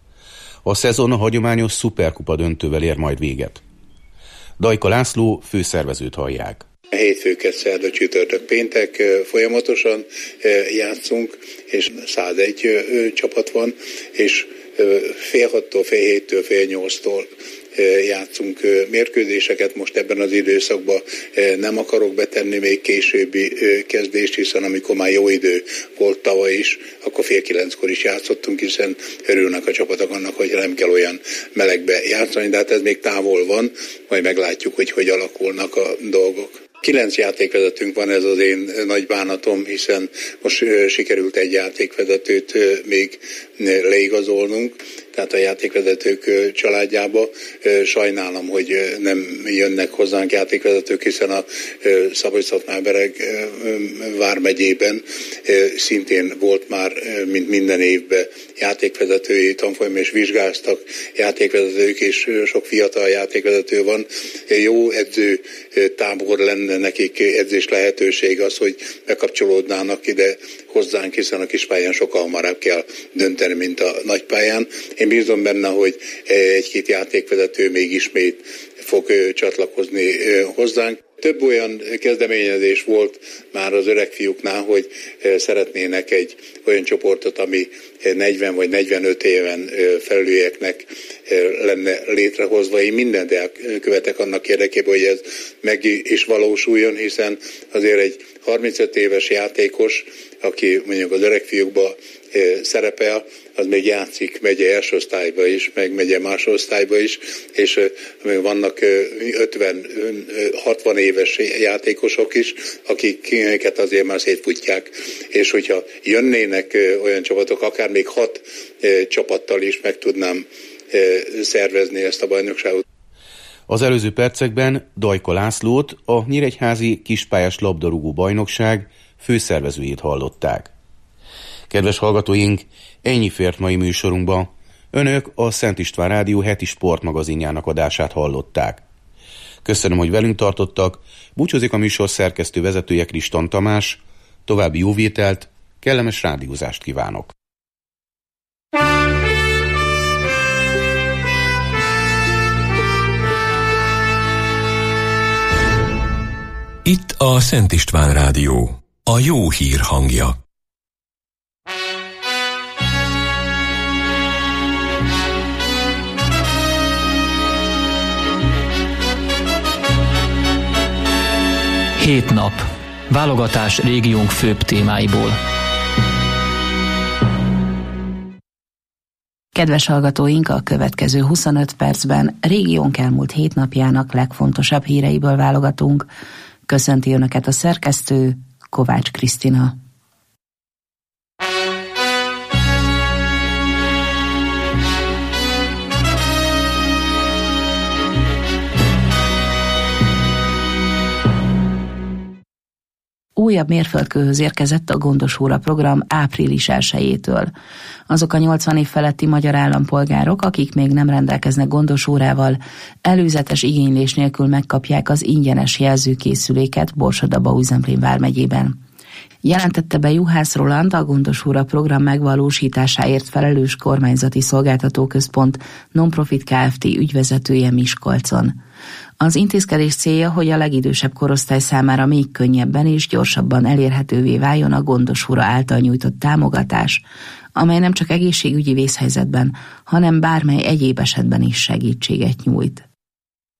A szezon a hagyományos szuperkupa döntővel ér majd véget. Dajka László főszervezőt hallják. Hétfőket, szerda, csütörtök, péntek folyamatosan játszunk, és százegy csapat van, és fél hattól, fél héttől, fél nyolctól játszunk mérkőzéseket. Most ebben az időszakban nem akarok betenni még későbbi kezdést, hiszen amikor már jó idő volt tavaly is, akkor fél kilenckor is játszottunk, hiszen örülnek a csapatok annak, hogy nem kell olyan melegbe játszani, de hát ez még távol van, majd meglátjuk, hogy hogy alakulnak a dolgok. Kilenc játékvezetőnk van, ez az én nagy bánatom, hiszen most sikerült egy játékvezetőt még leigazolnunk, tehát a játékvezetők családjába. Sajnálom, hogy nem jönnek hozzánk játékvezetők, hiszen a Szabolcs-Szatmár-Bereg vármegyében szintén volt már, mint minden évben játékvezetői tanfolyam, és vizsgáztak játékvezetők, és sok fiatal játékvezető van. Jó edző tábor lenne nekik, edzés lehetőség az, hogy bekapcsolódnának ide hozzánk, hiszen a kispályán sokkal hamarabb kell dönteni, mint a nagypályán. Én bízom benne, hogy egy-két játékvezető még ismét fog csatlakozni hozzánk. Több olyan kezdeményezés volt már az öreg fiúknál, hogy szeretnének egy olyan csoportot, ami negyven vagy negyvenöt éven felülieknek lenne létrehozva. Én mindent elkövetek annak érdekében, hogy ez meg is valósuljon, hiszen azért egy harmincöt éves játékos, aki mondjuk az öreg fiúkba szerepel, az még játszik megye első osztályba is, meg megye másodosztályba is, és vannak ötven-hatvan éves játékosok is, akiket azért már szétfutják, és hogyha jönnének olyan csapatok, akár még hat csapattal is meg tudnám szervezni ezt a bajnokságot. Az előző percekben Dajka Lászlót, a Nyíregyházi Kispályás labdarúgó bajnokság főszervezőjét hallották. Kedves hallgatóink, ennyi fért mai műsorunkba. Önök a Szent István Rádió heti sportmagazinjának adását hallották. Köszönöm, hogy velünk tartottak. Búcsúzik a műsor szerkesztő vezetője Kriston Tamás. További jó vételt, kellemes rádiózást kívánok. Itt a Szent István Rádió, a jó hír hangja. Hét nap. Válogatás régiónk főbb témáiból. Kedves hallgatóink, a következő huszonöt percben régiónk elmúlt hét napjának legfontosabb híreiből válogatunk. Köszönti Önöket a szerkesztő, Kovács Krisztina. Újabb mérföldkőhöz érkezett a Gondos Óra program április elsejétől. Azok a nyolcvan év feletti magyar állampolgárok, akik még nem rendelkeznek gondos órával, előzetes igénylés nélkül megkapják az ingyenes jelzőkészüléket Borsod-Abaúj-Zemplén vármegyében. Jelentette be Juhász Roland, a Gondos Óra program megvalósításáért felelős kormányzati szolgáltatóközpont non-profit Kft. Ügyvezetője Miskolcon. Az intézkedés célja, hogy a legidősebb korosztály számára még könnyebben és gyorsabban elérhetővé váljon a Gondos Óra által nyújtott támogatás, amely nem csak egészségügyi vészhelyzetben, hanem bármely egyéb esetben is segítséget nyújt.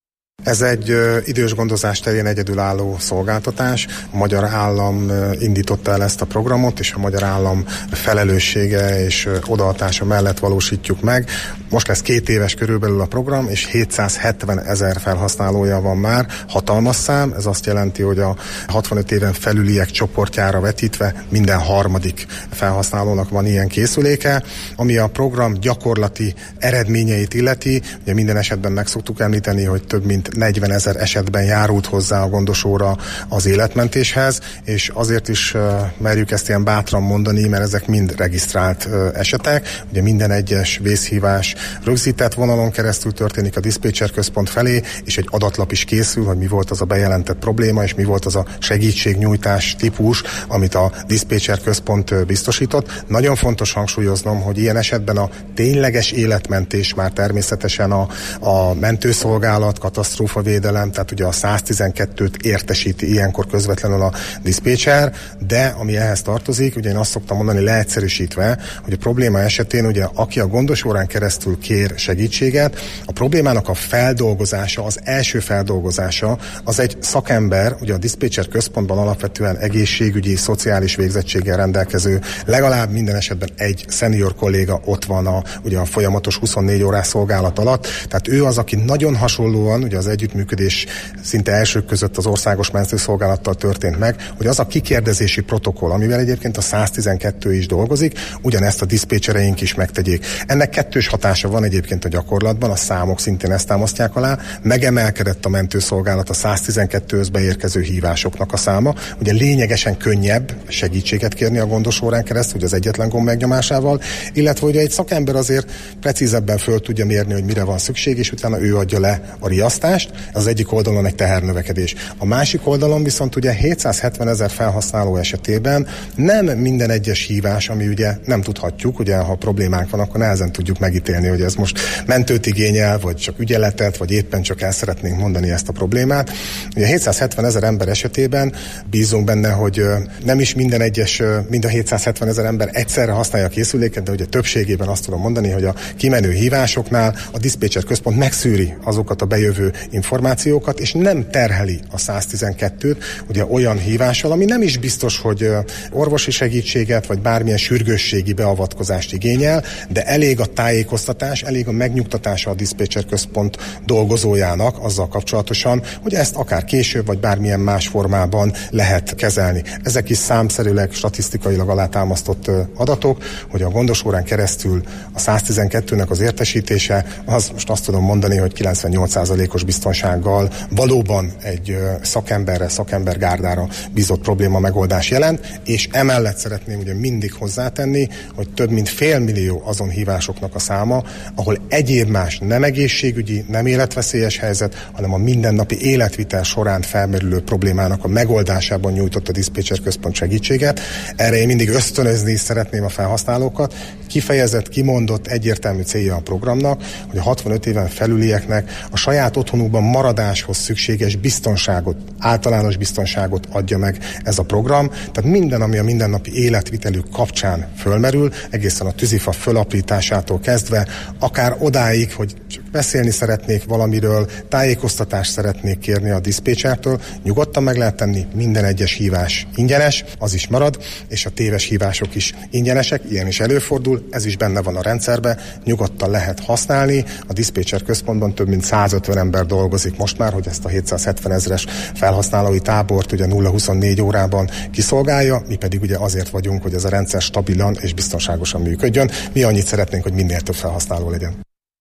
Ez egy ö, idős gondozás terén egyedülálló szolgáltatás. A magyar állam ö, indította el ezt a programot, és a magyar állam felelőssége és ö, odaadása mellett valósítjuk meg. Most lesz két éves körülbelül a program, és hétszázhetven ezer felhasználója van már. Hatalmas szám, ez azt jelenti, hogy a hatvanöt éven felüliek csoportjára vetítve minden harmadik felhasználónak van ilyen készüléke. Ami a program gyakorlati eredményeit illeti, ugye minden esetben meg szoktuk említeni, hogy több mint negyvenezer esetben járult hozzá a gondosóra az életmentéshez, és azért is uh, merjük ezt ilyen bátran mondani, mert ezek mind regisztrált uh, esetek. Ugye minden egyes vészhívás rögzített vonalon keresztül történik a diszpécser központ felé, és egy adatlap is készül, hogy mi volt az a bejelentett probléma, és mi volt az a segítségnyújtás típus, amit a diszpécser központ uh, biztosított. Nagyon fontos hangsúlyoznom, hogy ilyen esetben a tényleges életmentés már természetesen a, a mentőszolgálat, katasztrófavédelem, tehát ugye a száztizenkettőt értesíti ilyenkor közvetlenül a diszpécser, de ami ehhez tartozik, ugye én azt szoktam mondani leegyszerűsítve, hogy a probléma esetén ugye aki a gondosórán keresztül kér segítséget, a problémának a feldolgozása, az első feldolgozása, az egy szakember, ugye a diszpécser központban alapvetően egészségügyi, szociális végzettséggel rendelkező, legalább minden esetben egy senior kolléga ott van a, ugye a folyamatos huszonnégy órás szolgálat alatt, tehát ő az, aki nagyon hasonlóan, ugye az együttműködés szinte elsők között az országos mentőszolgálattal történt meg, hogy az a kikérdezési protokoll, amivel egyébként a száztizenkettő is dolgozik, ugyanezt a diszpécsereink is megtegyék. Ennek kettős hatása van egyébként a gyakorlatban, a számok szintén ezt támasztják alá, megemelkedett a mentőszolgálat a száztizenkettőhöz beérkező hívásoknak a száma, ugye lényegesen könnyebb segítséget kérni a gondosórán keresztül, ugye az egyetlen gomb megnyomásával, illetve ugye egy szakember azért precízebben föl tudja mérni, hogy mire van szükség, és utána ő adja le a riasztást. Az egyik oldalon egy tehernövekedés. A másik oldalon viszont ugye hétszázhetven ezer felhasználó esetében nem minden egyes hívás, ami ugye nem tudhatjuk, ugye ha problémánk van, akkor nehezen tudjuk megítélni, hogy ez most mentőt igényel, vagy csak ügyeletet, vagy éppen csak el szeretnénk mondani ezt a problémát. Ugye hétszázhetven ezer ember esetében bízunk benne, hogy nem is minden egyes, mind a hétszázhetven ezer ember egyszerre használja a készüléket, de ugye többségében azt tudom mondani, hogy a kimenő hívásoknál a diszpécser központ megszűri azokat a bejövő információkat, és nem terheli a száztizenkettőt ugye olyan hívással, ami nem is biztos, hogy orvosi segítséget, vagy bármilyen sürgősségi beavatkozást igényel, de elég a tájékoztatás, elég a megnyugtatása a diszpécser központ dolgozójának azzal kapcsolatosan, hogy ezt akár később, vagy bármilyen más formában lehet kezelni. Ezek is számszerűleg, statisztikailag alátámasztott adatok, hogy a gondosórán keresztül a száztizenkettőnek az értesítése, az most azt tudom mondani, hogy kilencvennyolc százalékos biztonsággal valóban egy szakemberre, szakembergárdára bízott probléma megoldás jelent, és emellett szeretném ugye mindig hozzátenni, hogy több mint fél millió azon hívásoknak a száma, ahol egyéb más nem egészségügyi, nem életveszélyes helyzet, hanem a mindennapi életvitel során felmerülő problémának a megoldásában nyújtott a diszpécser központ segítséget. Erre én mindig ösztönözni szeretném a felhasználókat. Kifejezett, kimondott, egyértelmű célja a programnak, hogy a hatvanöt éven felülieknek a saját otthonukban maradáshoz szükséges biztonságot, általános biztonságot adja meg ez a program. Tehát minden, ami a mindennapi életvitelük kapcsán fölmerül, egészen a tűzifa fölaprításától kezdve, akár odáig, hogy csak beszélni szeretnék valamiről, tájékoztatást szeretnék kérni a diszpécsertől, nyugodtan meg lehet tenni, minden egyes hívás ingyenes, az is marad, és a téves hívások is ingyenesek, ilyen is előfordul, ez is benne van a rendszerbe, nyugodtan lehet használni. A diszpécser központban több mint százötven ember dolgozik most már, hogy ezt a hétszázhetven ezres felhasználói tábort ugye nulla huszonnégy órában kiszolgálja, mi pedig ugye azért vagyunk, hogy ez a rendszer stabilan és biztonságosan működjön. Mi annyit szeretnénk, hogy minél több felhasználó legyen.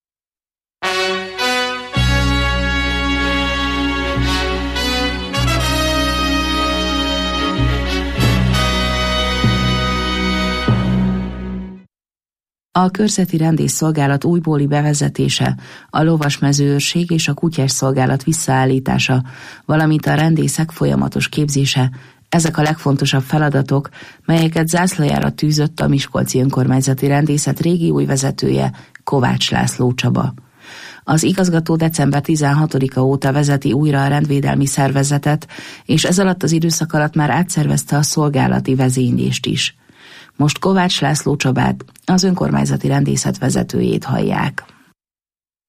A körzeti rendészszolgálat újbóli bevezetése, a lovasmezőőrség és a kutyás szolgálat visszaállítása, valamint a rendészek folyamatos képzése, ezek a legfontosabb feladatok, melyeket zászlajára tűzött a Miskolci Önkormányzati Rendészet régiói vezetője, Kovács László Csaba. Az igazgató december tizenhatodika óta vezeti újra a rendvédelmi szervezetet, és ez alatt az időszak alatt már átszervezte a szolgálati vezénylést is. Most Kovács László Csabát, az önkormányzati rendészet vezetőjét hallják.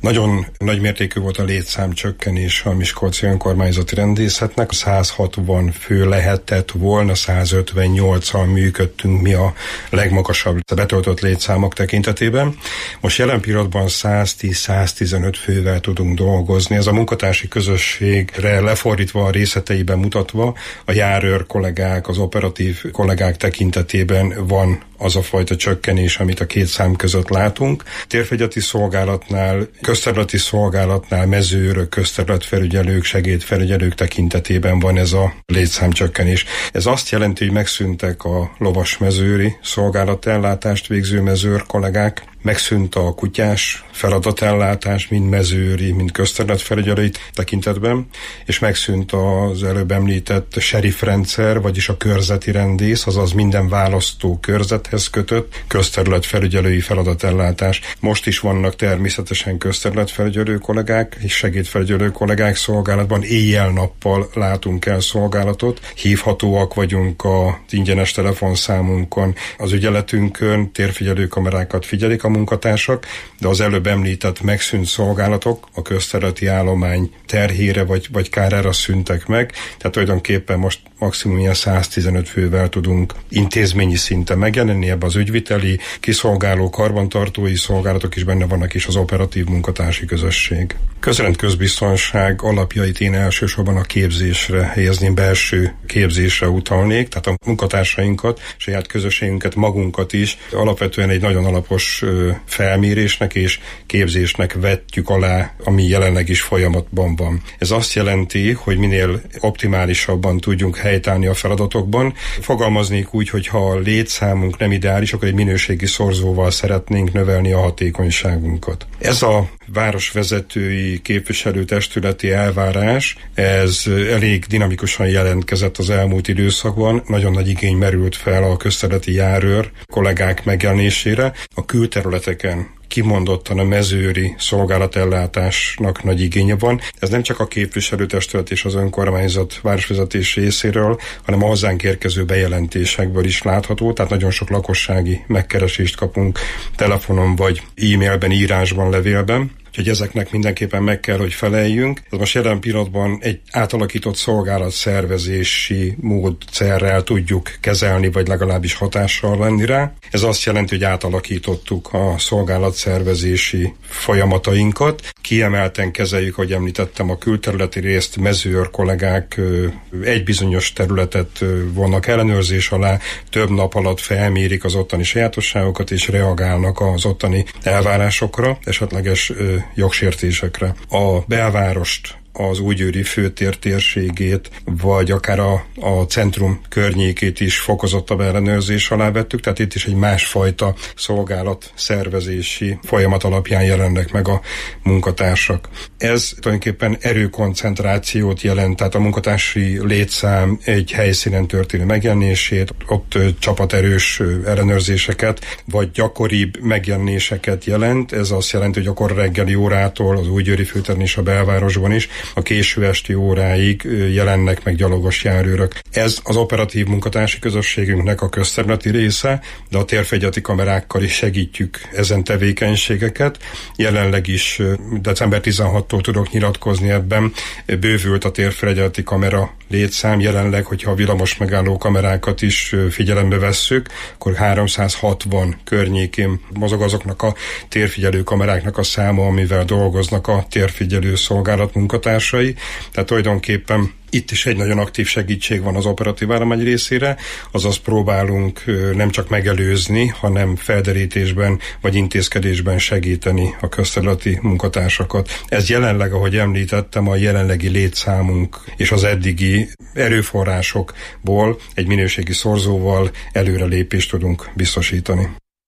Nagyon nagymértékű volt a létszámcsökkenés a miskolci önkormányzati rendészetnek. száz hatvan fő lehetett volna, száz ötvennyolccal működtünk mi a legmagasabb betöltött létszámok tekintetében. Most jelen pillanatban száztíz-száztizenöt fővel tudunk dolgozni. Ez a munkatársi közösségre lefordítva, a részleteiben mutatva, a járőr kollégák, az operatív kollégák tekintetében van az a fajta csökkenés, amit a két szám között látunk. Térfegyeti szolgálatnál, közterületi szolgálatnál, mezőőrök, közterületfelügyelők, segédfelügyelők tekintetében van ez a létszámcsökkenés. Ez azt jelenti, hogy megszűntek a lovas mezőri szolgálatellátást végző mezőr kollégák, megszűnt a kutyás feladatellátás, mind mezőri, mind közterületfelügyelői tekintetben, és megszűnt az előbb említett sheriffrendszer, vagyis a körzeti rendész, azaz minden választó körzethez kötött közterületfelügyelői feladatellátás. Most is vannak természetesen közterületfelügyelő kollégák és segédfelügyelő kollégák szolgálatban, éjjel-nappal látunk el szolgálatot, hívhatóak vagyunk az ingyenes telefonszámunkon, az ügyeletünkön, térfigyelő kamerákat figyelik a munkatársak, de az előbb említett megszűnt szolgálatok a közterületi állomány terhére vagy, vagy kárára szűntek meg, tehát tulajdonképpen most maximum ilyen száztizenöt fővel tudunk intézményi szinten megjelenni, ebbe az ügyviteli, kiszolgáló, karbantartói szolgálatok is benne vannak, és az operatív munkatársi közösség. Közrend közbiztonság alapjait én elsősorban a képzésre helyezném, belső képzésre utalnék, tehát a munkatársainkat, saját közösségünket, magunkat is alapvetően egy nagyon alapos felmérésnek és képzésnek vetjük alá, ami jelenleg is folyamatban van. Ez azt jelenti, hogy minél optimálisabban tudjunk helytállni a feladatokban. Fogalmaznék úgy, hogy ha a létszámunk nem ideális, akkor egy minőségi szorzóval szeretnénk növelni a hatékonyságunkat. Ez a városvezetői képviselőtestületi elvárás, ez elég dinamikusan jelentkezett az elmúlt időszakban, nagyon nagy igény merült fel a közterületi járőr kollégák megjelenésére. A külterületeken kimondottan a mezőri szolgálatellátásnak nagy igénye van. Ez nem csak a képviselőtestület és az önkormányzat városvezetés részéről, hanem a hozzánk érkező bejelentésekből is látható, tehát nagyon sok lakossági megkeresést kapunk telefonon vagy e-mailben, írásban, levélben. Úgyhogy ezeknek mindenképpen meg kell, hogy feleljünk. Ez most jelen pillanatban egy átalakított szolgálatszervezési módszerrel tudjuk kezelni, vagy legalábbis hatással lenni rá. Ez azt jelenti, hogy átalakítottuk a szolgálatszervezési folyamatainkat. Kiemelten kezeljük, ahogy említettem, a külterületi részt, mezőr kollégák egy bizonyos területet vonnak ellenőrzés alá, több nap alatt felmérik az ottani sajátosságokat, és reagálnak az ottani elvárásokra, esetleges jogsértésekre. A belvárost, az Újgyőri főtér térségét, vagy akár a, a centrum környékét is fokozottabb ellenőrzés alá vettük, tehát itt is egy másfajta szolgálat szervezési folyamat alapján jelennek meg a munkatársak. Ez tulajdonképpen erőkoncentrációt jelent, tehát a munkatársi létszám egy helyszínen történő megjelenését, ott csapaterős ellenőrzéseket, vagy gyakoribb megjelenéseket jelent. Ez azt jelenti, hogy akkor reggeli órától az Újgyőri főtéren és a belvárosban is a késő esti óráig jelennek meg gyalogos járőrök. Ez az operatív munkatársi közösségünknek a közterületi része, de a térfegyeti kamerákkal is segítjük ezen tevékenységeket. Jelenleg is december tizenhatodikától tudok nyilatkozni ebben. Bővült a térfegyeti kamera létszám. Jelenleg, hogyha a villamos megálló kamerákat is figyelembe vesszük, akkor háromszázhatvan környékén mozog azoknak a térfigyelő kameráknak a száma, amivel dolgoznak a térfigyelő szolgálat munkatársai. Tehát tulajdonképpen itt is egy nagyon aktív segítség van az operatív állomány részére, azaz próbálunk nem csak megelőzni, hanem felderítésben vagy intézkedésben segíteni a közterületi munkatársakat. Ez jelenleg, ahogy említettem, a jelenlegi létszámunk és az eddigi erőforrásokból egy minőségi szorzóval előrelépést tudunk biztosítani.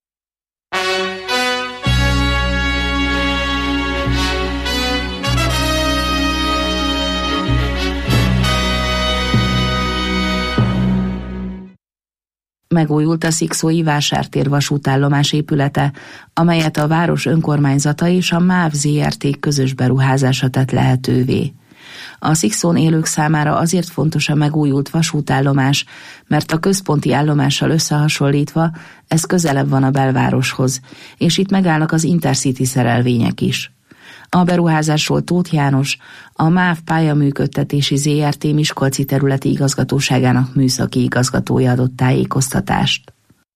Megújult a szikszói vásártér vasútállomás épülete, amelyet a város önkormányzata és a MÁV zé er té közös beruházása tett lehetővé. A Szikszón élők számára azért fontos a megújult vasútállomás, mert a központi állomással összehasonlítva ez közelebb van a belvároshoz, és itt megállnak az Intercity szerelvények is. A beruházásról Tóth János, a MÁV pályaműködtetési zé er té Miskolci területi igazgatóságának műszaki igazgatója adott tájékoztatást.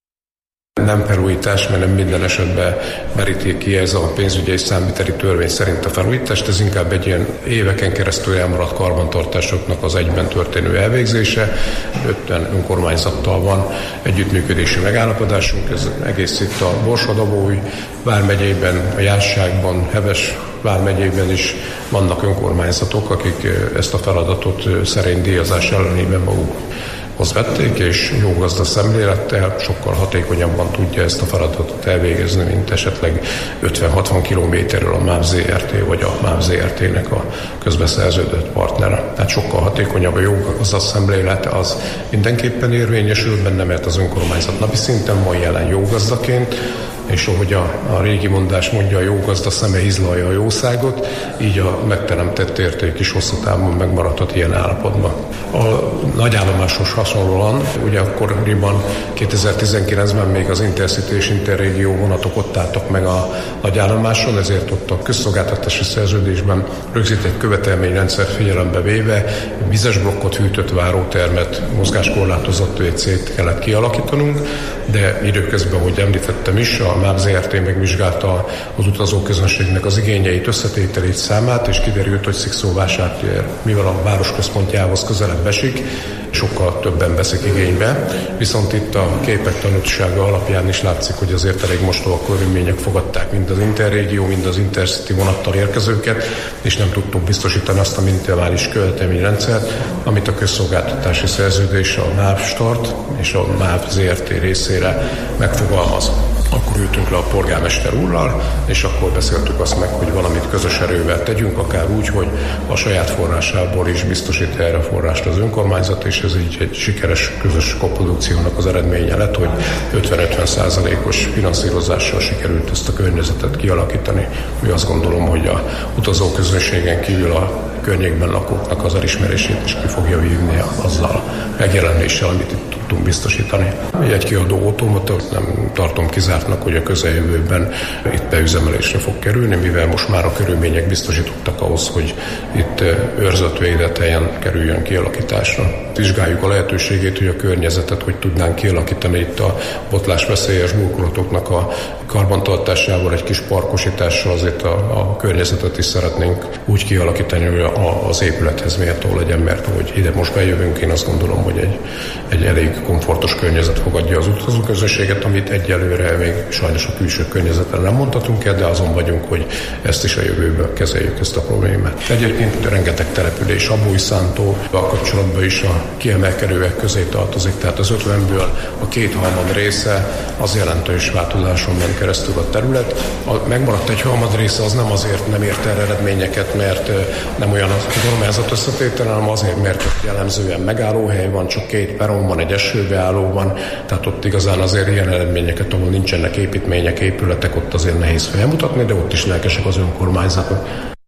Nem felújítás, mert nem minden esetben meríti ki ez a pénzügyi és számviteli törvény szerint a felújítást, ez inkább egy ilyen éveken keresztül elmaradt karbantartásoknak az egyben történő elvégzése. Ötten önkormányzattal van együttműködési megállapodásunk, ez egész itt a Borsod-Abaúj vármegyében, a Jásságban, Heves vármegyében is vannak önkormányzatok, akik ezt a feladatot szerény díjazás ellenében magukhoz vették, és jó gazda szemlélettel sokkal hatékonyabban tudja ezt a feladatot elvégezni, mint esetleg ötven-hatvan kilométerről a MÁV zé er té vagy a MÁV zé er té-nek a közbeszerződött partnere. Tehát sokkal hatékonyabb a jó gazda szemlélete, az mindenképpen érvényesül benne, mert az önkormányzat napi szinten van jelen jó gazdaként, és ahogy a, a régi mondás mondja, a jó gazda szeme hizlalja a jószágot, így a megteremtett érték is hosszú távon megmaradhat ilyen állapotban. A nagyállomáshoz hasonlóan, ugye akkoriban kétezer-tizenkilencben még az Intercity és Interrégió vonatok ott álltak meg a nagyállomáson, ezért ott a közszolgáltatási szerződésben rögzített követelményrendszer figyelembe véve vizes blokkot, hűtött várótermet, mozgáskorlátozott vé cét kellett kialakítanunk, de időközben, ahogy említettem is, a MÁV zé er té megvizsgálta az utazóközönségnek az igényeit, összetételét, számát, és kiderült, hogy Szikszóvásártér, mivel a város központjához közelebb esik, sokkal többen veszik igénybe. Viszont itt a képek tanúsága alapján is látszik, hogy azért elég mostoha körülmények fogadták mind az Interrégió, mind az Intercity vonattal érkezőket, és nem tudtuk biztosítani azt a minimális követelményrendszert, amit a közszolgáltatási szerződés a MÁV Start és a MÁV zé er té részére megfogalmaz. Akkor ültünk le a polgármester úrral, és akkor beszéltük azt meg, hogy valamit közös erővel tegyünk, akár úgy, hogy a saját forrásából is biztosít erre forrást az önkormányzat, és ez így egy sikeres közös koprodukciónak az eredménye lett, hogy ötven-ötven százalékos finanszírozással sikerült ezt a környezetet kialakítani. Mi azt gondolom, hogy a utazóközönségen kívül a környékben lakóknak az elismerését is ki fogja vívni azzal megjelenéssel, amit itt tudtunk biztosítani. Egy kiadó automotot nem tartom kizártnak, hogy a közeljövőben itt beüzemelésre fog kerülni, mivel most már a körülmények biztosítottak ahhoz, hogy itt őrzött, védett helyen kerüljön kialakításra. Vizsgáljuk a lehetőségét, hogy a környezetet hogy tudnánk kialakítani itt a botlásveszélyes burkolatoknak a karbantartásával, egy kis parkosítással, azért a, a környezetet is szeretnénk úgy kialakítani, hogy a, az épülethez méltó legyen, mert hogy ide most bejövünk, én azt gondolom, hogy egy, egy elég komfortos környezet fogadja az utazóközönséget, amit egyelőre még sajnos a külső környezetre nem mondhatunk el, de azon vagyunk, hogy ezt is a jövőben kezeljük, ezt a problémát. Egyébként rengeteg település, Abújszántó, a kapcsolatban is a kiemelkedőek közé tartozik, tehát az ötvenből a kétharmad része az jelentős változáson ment keresztül a terület. A megmaradt egy harmad része az nem azért nem ért el eredményeket, mert nem olyan a kormányzat összetétel, hanem azért, mert ott jellemzően megállóhely van, csak két peron van, egy esőbeálló van, tehát ott igazán azért ilyen eredményeket, ahol nincsenek építmények, épületek, ott azért nehéz felmutatni, de ott is lelkesek az önkormányzatok.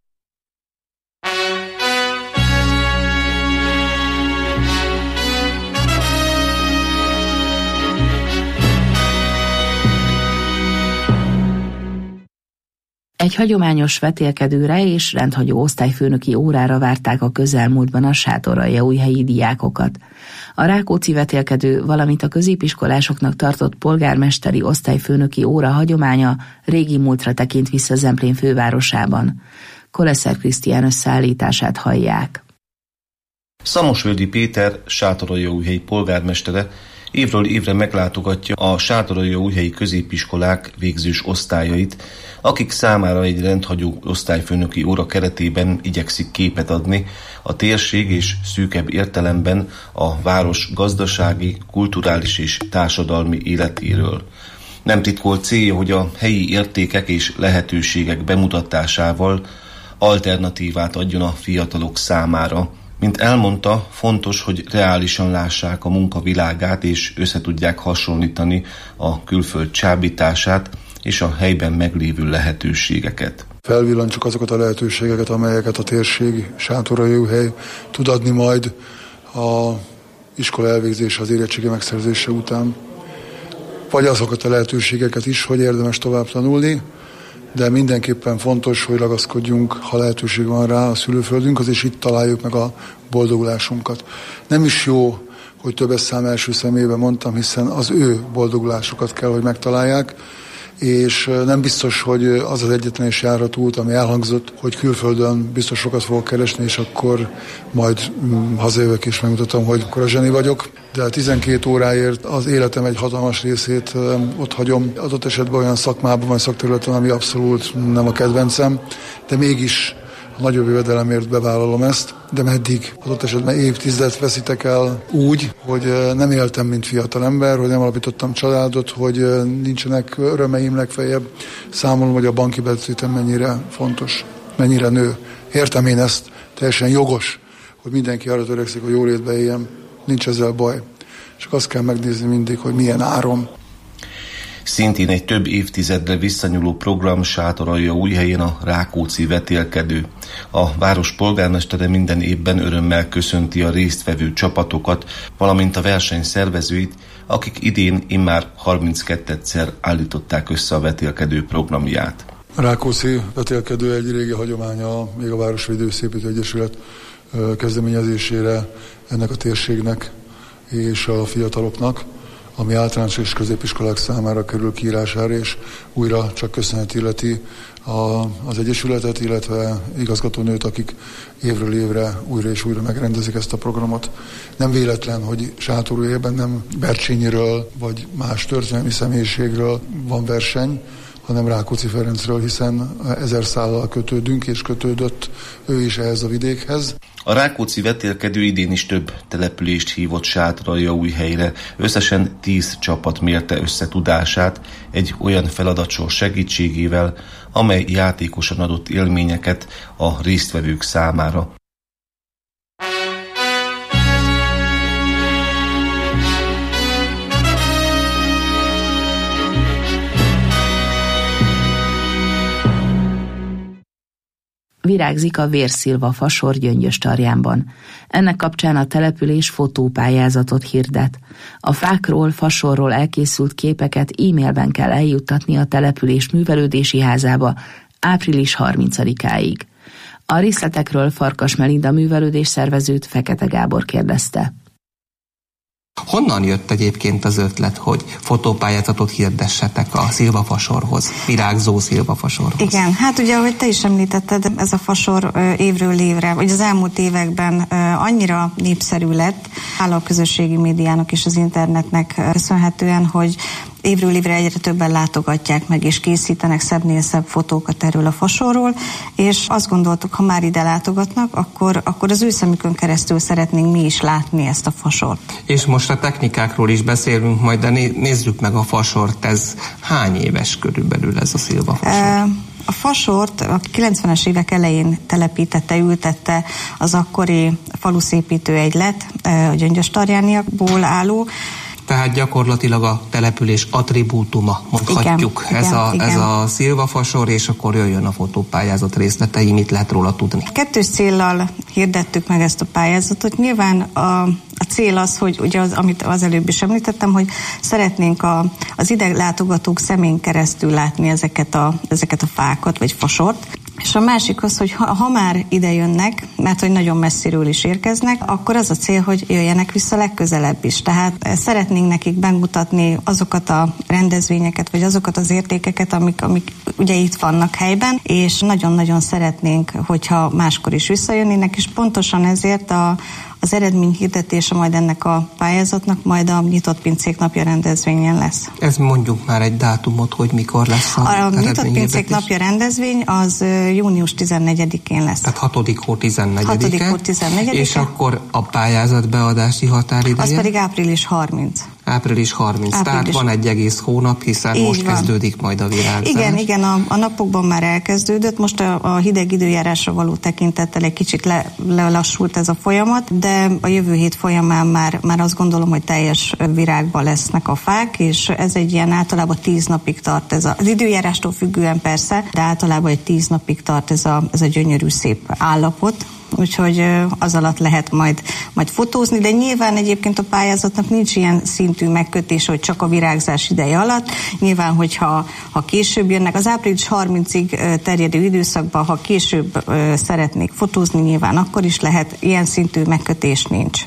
Egy hagyományos vetélkedőre és rendhagyó osztályfőnöki órára várták a közelmúltban a sátoraljaújhelyi diákokat. A Rákóczi vetélkedő, valamint a középiskolásoknak tartott polgármesteri osztályfőnöki óra hagyománya régi múltra tekint vissza Zemplén fővárosában. Koleszer Krisztián összeállítását hallják. Szamosvölgyi Péter, sátoraljaújhelyi polgármestere évről évre meglátogatja a sátoraljaújhelyi középiskolák végzős osztályait, akik számára egy rendhagyó osztályfőnöki óra keretében igyekszik képet adni a térség és szűkebb értelemben a város gazdasági, kulturális és társadalmi életéről. Nem titkolt célja, hogy a helyi értékek és lehetőségek bemutatásával alternatívát adjon a fiatalok számára. Mint elmondta, fontos, hogy reálisan lássák a munkavilágát és összetudják hasonlítani a külföld csábítását és a helyben meglévő lehetőségeket. Felvillantsuk azokat a lehetőségeket, amelyeket a térség, sátoraljaújhely tud adni majd a iskola elvégzése, az érettségi megszerzése után. Vagy azokat a lehetőségeket is, hogy érdemes tovább tanulni, de mindenképpen fontos, hogy ragaszkodjunk, ha lehetőség van rá, a szülőföldünkhöz, és itt találjuk meg a boldogulásunkat. Nem is jó, hogy többes szám első személyben mondtam, hiszen az ő boldogulásukat kell, hogy megtalálják, és nem biztos, hogy az az egyetlen és járható út, ami elhangzott, hogy külföldön biztos sokat fogok keresni, és akkor majd hazajövök és megmutatom, hogy akkor a zseni vagyok. De tizenkét óráért az életem egy hatalmas részét ott hagyom. Adott esetben olyan szakmában vagy szakterületen, ami abszolút nem a kedvencem, de mégis a nagyobb jövedelemért bevállalom ezt, de meddig adott esetben évtizedet veszítek el úgy, hogy nem éltem, mint fiatal ember, hogy nem alapítottam családot, hogy nincsenek örömeim legfeljebb. Számolom, hogy a banki betétem mennyire fontos, mennyire nő. Értem én ezt, teljesen jogos, hogy mindenki arra törekszik, hogy jólétbe éljem, nincs ezzel baj. Csak azt kell megnézni mindig, hogy milyen áron. Szintén egy több évtizedre visszanyúló program sátorolja Újhelyen a Rákóczi vetélkedő. A város polgármestere minden évben örömmel köszönti a résztvevő csapatokat, valamint a verseny szervezőit, akik idén immár harminckettőszer állították össze a vetélkedő programját. A Rákóczi vetélkedő egy régi hagyománya, még a Városvédő Szépítő Egyesület kezdeményezésére ennek a térségnek és a fiataloknak, ami általános és középiskolák számára kerül kiírására, és újra csak köszönet illeti a, az Egyesületet, illetve igazgatónőt, akik évről évre újra és újra megrendezik ezt a programot. Nem véletlen, hogy Sátorújhelyben nem Bercsényiről vagy más történelmi személyiségről van verseny, hanem Rákóczi Ferencről, hiszen ezer szállal kötődünk, és kötődött ő is ehhez a vidékhez. A Rákóczi vetélkedő idén is több települést hívott Sátoraljaújhelyre. Összesen tíz csapat mérte össze tudását egy olyan feladatsor segítségével, amely játékosan adott élményeket a résztvevők számára. Virágzik a Vérszilva fasor Gyöngyöstarjánban. Ennek kapcsán a település fotópályázatot hirdet. A fákról, fasorról elkészült képeket e-mailben kell eljuttatni a település művelődési házába április harmincadikáig. A részletekről Farkas Melinda művelődés szervezőt Fekete Gábor kérdezte. Honnan jött egyébként az ötlet, hogy fotópályázatot hirdessetek a szilvafasorhoz, virágzó szilvafasorhoz? Igen, hát ugye, ahogy te is említetted, ez a fasor évről évre, vagy az elmúlt években annyira népszerű lett, hála a közösségi médiának és az internetnek köszönhetően, hogy évről évre egyre többen látogatják meg, és készítenek szebbnél szebb fotókat erről a fasorról, és azt gondoltuk, ha már ide látogatnak, akkor, akkor az ő szemükön keresztül szeretnénk mi is látni ezt a fasort. És most a technikákról is beszélünk majd, de nézzük meg a fasort, ez hány éves körülbelül ez a szilvafasor? E- A fasort a kilencvenes évek elején telepítette, ültette az akkori faluszépítő egylet, a gyöngyöstarjániakból álló. Tehát gyakorlatilag a település attribútuma, mondhatjuk. Igen, ez, igen, a, igen. ez a szilvafasor, és akkor jöjjön a fotópályázat részletei, mit lehet róla tudni. Kettős céllal hirdettük meg ezt a pályázatot. Nyilván a, a cél az, hogy ugye az, amit az előbb is említettem, hogy szeretnénk a, az ide látogatók szemén keresztül látni ezeket a, ezeket a fákat, vagy fasort. És a másik az, hogy ha, ha már ide jönnek, mert hogy nagyon messziről is érkeznek, akkor az a cél, hogy jöjjenek vissza legközelebb is. Tehát szeretnénk nekik bemutatni azokat a rendezvényeket, vagy azokat az értékeket, amik, amik ugye itt vannak helyben, és nagyon-nagyon szeretnénk, hogyha máskor is visszajönnének, és pontosan ezért a Az eredményhirdetése majd ennek a pályázatnak majd a Nyitott Pincék Napja rendezvényen lesz. Ez mondjuk már egy dátumot, hogy mikor lesz a, a Nyitott Pincék Napja rendezvény az június tizennegyedikén lesz. Tehát hatodik hó tizennegyedike. hatodik hó tizennegyedike. És akkor a pályázat beadási határideje? Az pedig április harmincadika. április harmincadika. Április. Tehát van egy egész hónap, hiszen Így most van. kezdődik majd a virágzás. Igen, igen, a, a napokban már elkezdődött. Most a, a hideg időjárásra való tekintettel egy kicsit le, lelassult ez a folyamat, de a jövő hét folyamán már, már azt gondolom, hogy teljes virágban lesznek a fák, és ez egy ilyen általában tíz napig tart ez a, az időjárástól függően persze, de általában egy tíz napig tart ez a, ez a gyönyörű szép állapot. úgyhogy az alatt lehet majd, majd fotózni, de nyilván egyébként a pályázatnak nincs ilyen szintű megkötés, hogy csak a virágzás ideje alatt. Nyilván, hogyha ha később jönnek, az április harmincadikáig terjedő időszakban, ha később szeretnék fotózni, nyilván akkor is lehet, ilyen szintű megkötés nincs.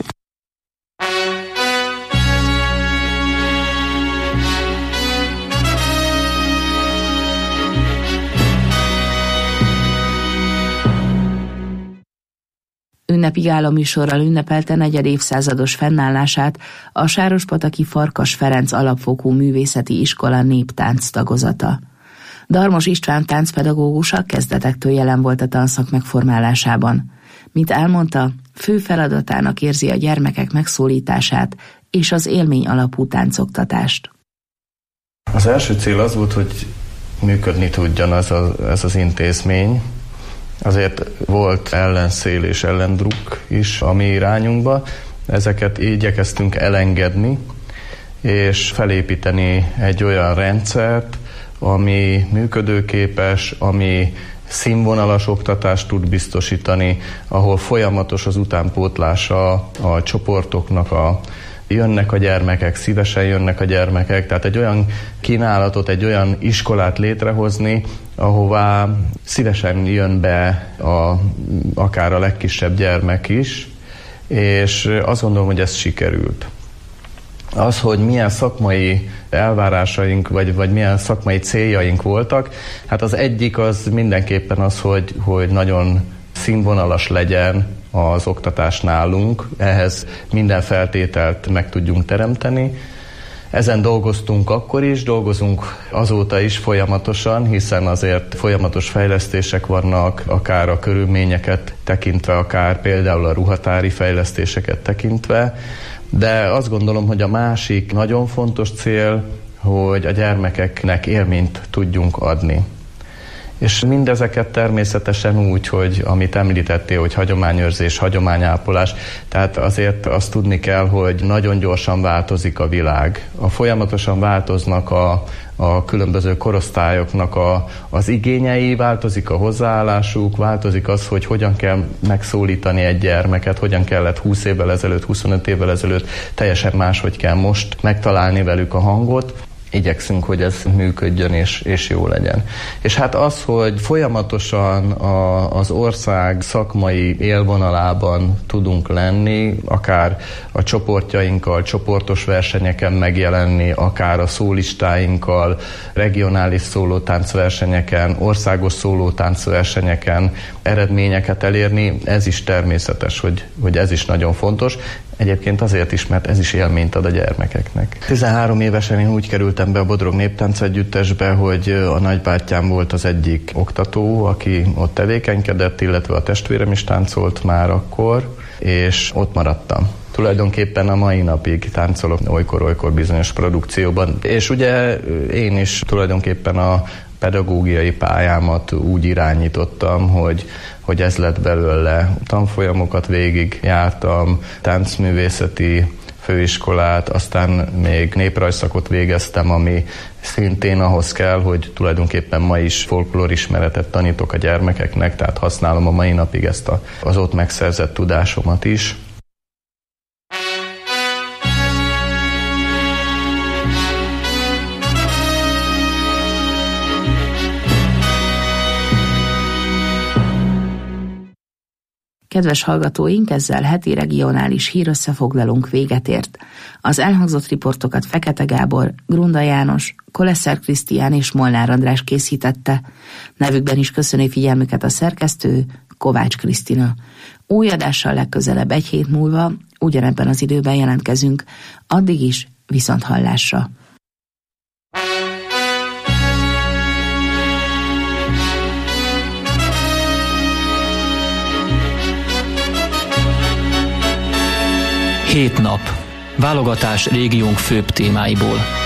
Ünnepi gálaműsorral ünnepelte negyed évszázados fennállását a sárospataki Farkas Ferenc Alapfokú Művészeti Iskola néptánc tagozata. Darmos István táncpedagógus a kezdetektől jelen volt a tanszak megformálásában. Mint elmondta, fő feladatának érzi a gyermekek megszólítását és az élmény alapú táncoktatást. Az első cél az volt, hogy működni tudjon ez, a, ez az intézmény. Azért volt ellenszél és ellendruk is a mi irányunkba. Ezeket igyekeztünk elengedni, és felépíteni egy olyan rendszert, ami működőképes, ami színvonalas oktatást tud biztosítani, ahol folyamatos az utánpótlása a csoportoknak, a jönnek a gyermekek, szívesen jönnek a gyermekek, tehát egy olyan kínálatot, egy olyan iskolát létrehozni, ahová szívesen jön be a, akár a legkisebb gyermek is, és azt gondolom, hogy ez sikerült. Az, hogy milyen szakmai elvárásaink, vagy, vagy milyen szakmai céljaink voltak, hát az egyik az mindenképpen az, hogy, hogy nagyon színvonalas legyen az oktatás nálunk, ehhez minden feltételt meg tudjunk teremteni. Ezen dolgoztunk akkor is, dolgozunk azóta is folyamatosan, hiszen azért folyamatos fejlesztések vannak, akár a körülményeket tekintve, akár például a ruhatári fejlesztéseket tekintve, de azt gondolom, hogy a másik nagyon fontos cél, hogy a gyermekeknek élményt tudjunk adni. És mindezeket természetesen úgy, hogy amit említettél, hogy hagyományőrzés, hagyományápolás, tehát azért azt tudni kell, hogy nagyon gyorsan változik a világ. A folyamatosan változnak a, a különböző korosztályoknak a, az igényei, változik a hozzáállásuk, változik az, hogy hogyan kell megszólítani egy gyermeket, hogyan kellett húsz évvel ezelőtt, huszonöt évvel ezelőtt, teljesen máshogy kell most megtalálni velük a hangot. Igyekszünk, hogy ez működjön és, és jó legyen. És hát az, hogy folyamatosan a, az ország szakmai élvonalában tudunk lenni, akár a csoportjainkkal, csoportos versenyeken megjelenni, akár a szólistáinkkal, regionális szólótáncversenyeken, országos szólótáncversenyeken eredményeket elérni, ez is természetes, hogy, hogy ez is nagyon fontos. Egyébként azért is, mert ez is élményt ad a gyermekeknek. tizenhárom évesen én úgy kerültem be a Bodrog Néptánc Együttesbe, hogy a nagybátyám volt az egyik oktató, aki ott tevékenykedett, illetve a testvérem is táncolt már akkor, és ott maradtam. Tulajdonképpen a mai napig táncolok olykor-olykor bizonyos produkcióban. És ugye én is tulajdonképpen a pedagógiai pályámat úgy irányítottam, hogy, hogy ez lett belőle. Tanfolyamokat végig jártam, táncművészeti főiskolát, aztán még néprajzszakot végeztem, ami szintén ahhoz kell, hogy tulajdonképpen ma is folklorismeretet tanítok a gyermekeknek, tehát használom a mai napig ezt a, az ott megszerzett tudásomat is. Kedves hallgatóink, ezzel heti regionális hírösszefoglalónk véget ért. Az elhangzott riportokat Fekete Gábor, Grunda János, Koleszer Krisztián és Molnár András készítette. Nevükben is köszöni figyelmüket a szerkesztő, Kovács Krisztina. Új adással legközelebb egy hét múlva, ugyanebben az időben jelentkezünk. Addig is viszonthallásra. Hét nap. Válogatás régiónk főbb témáiból.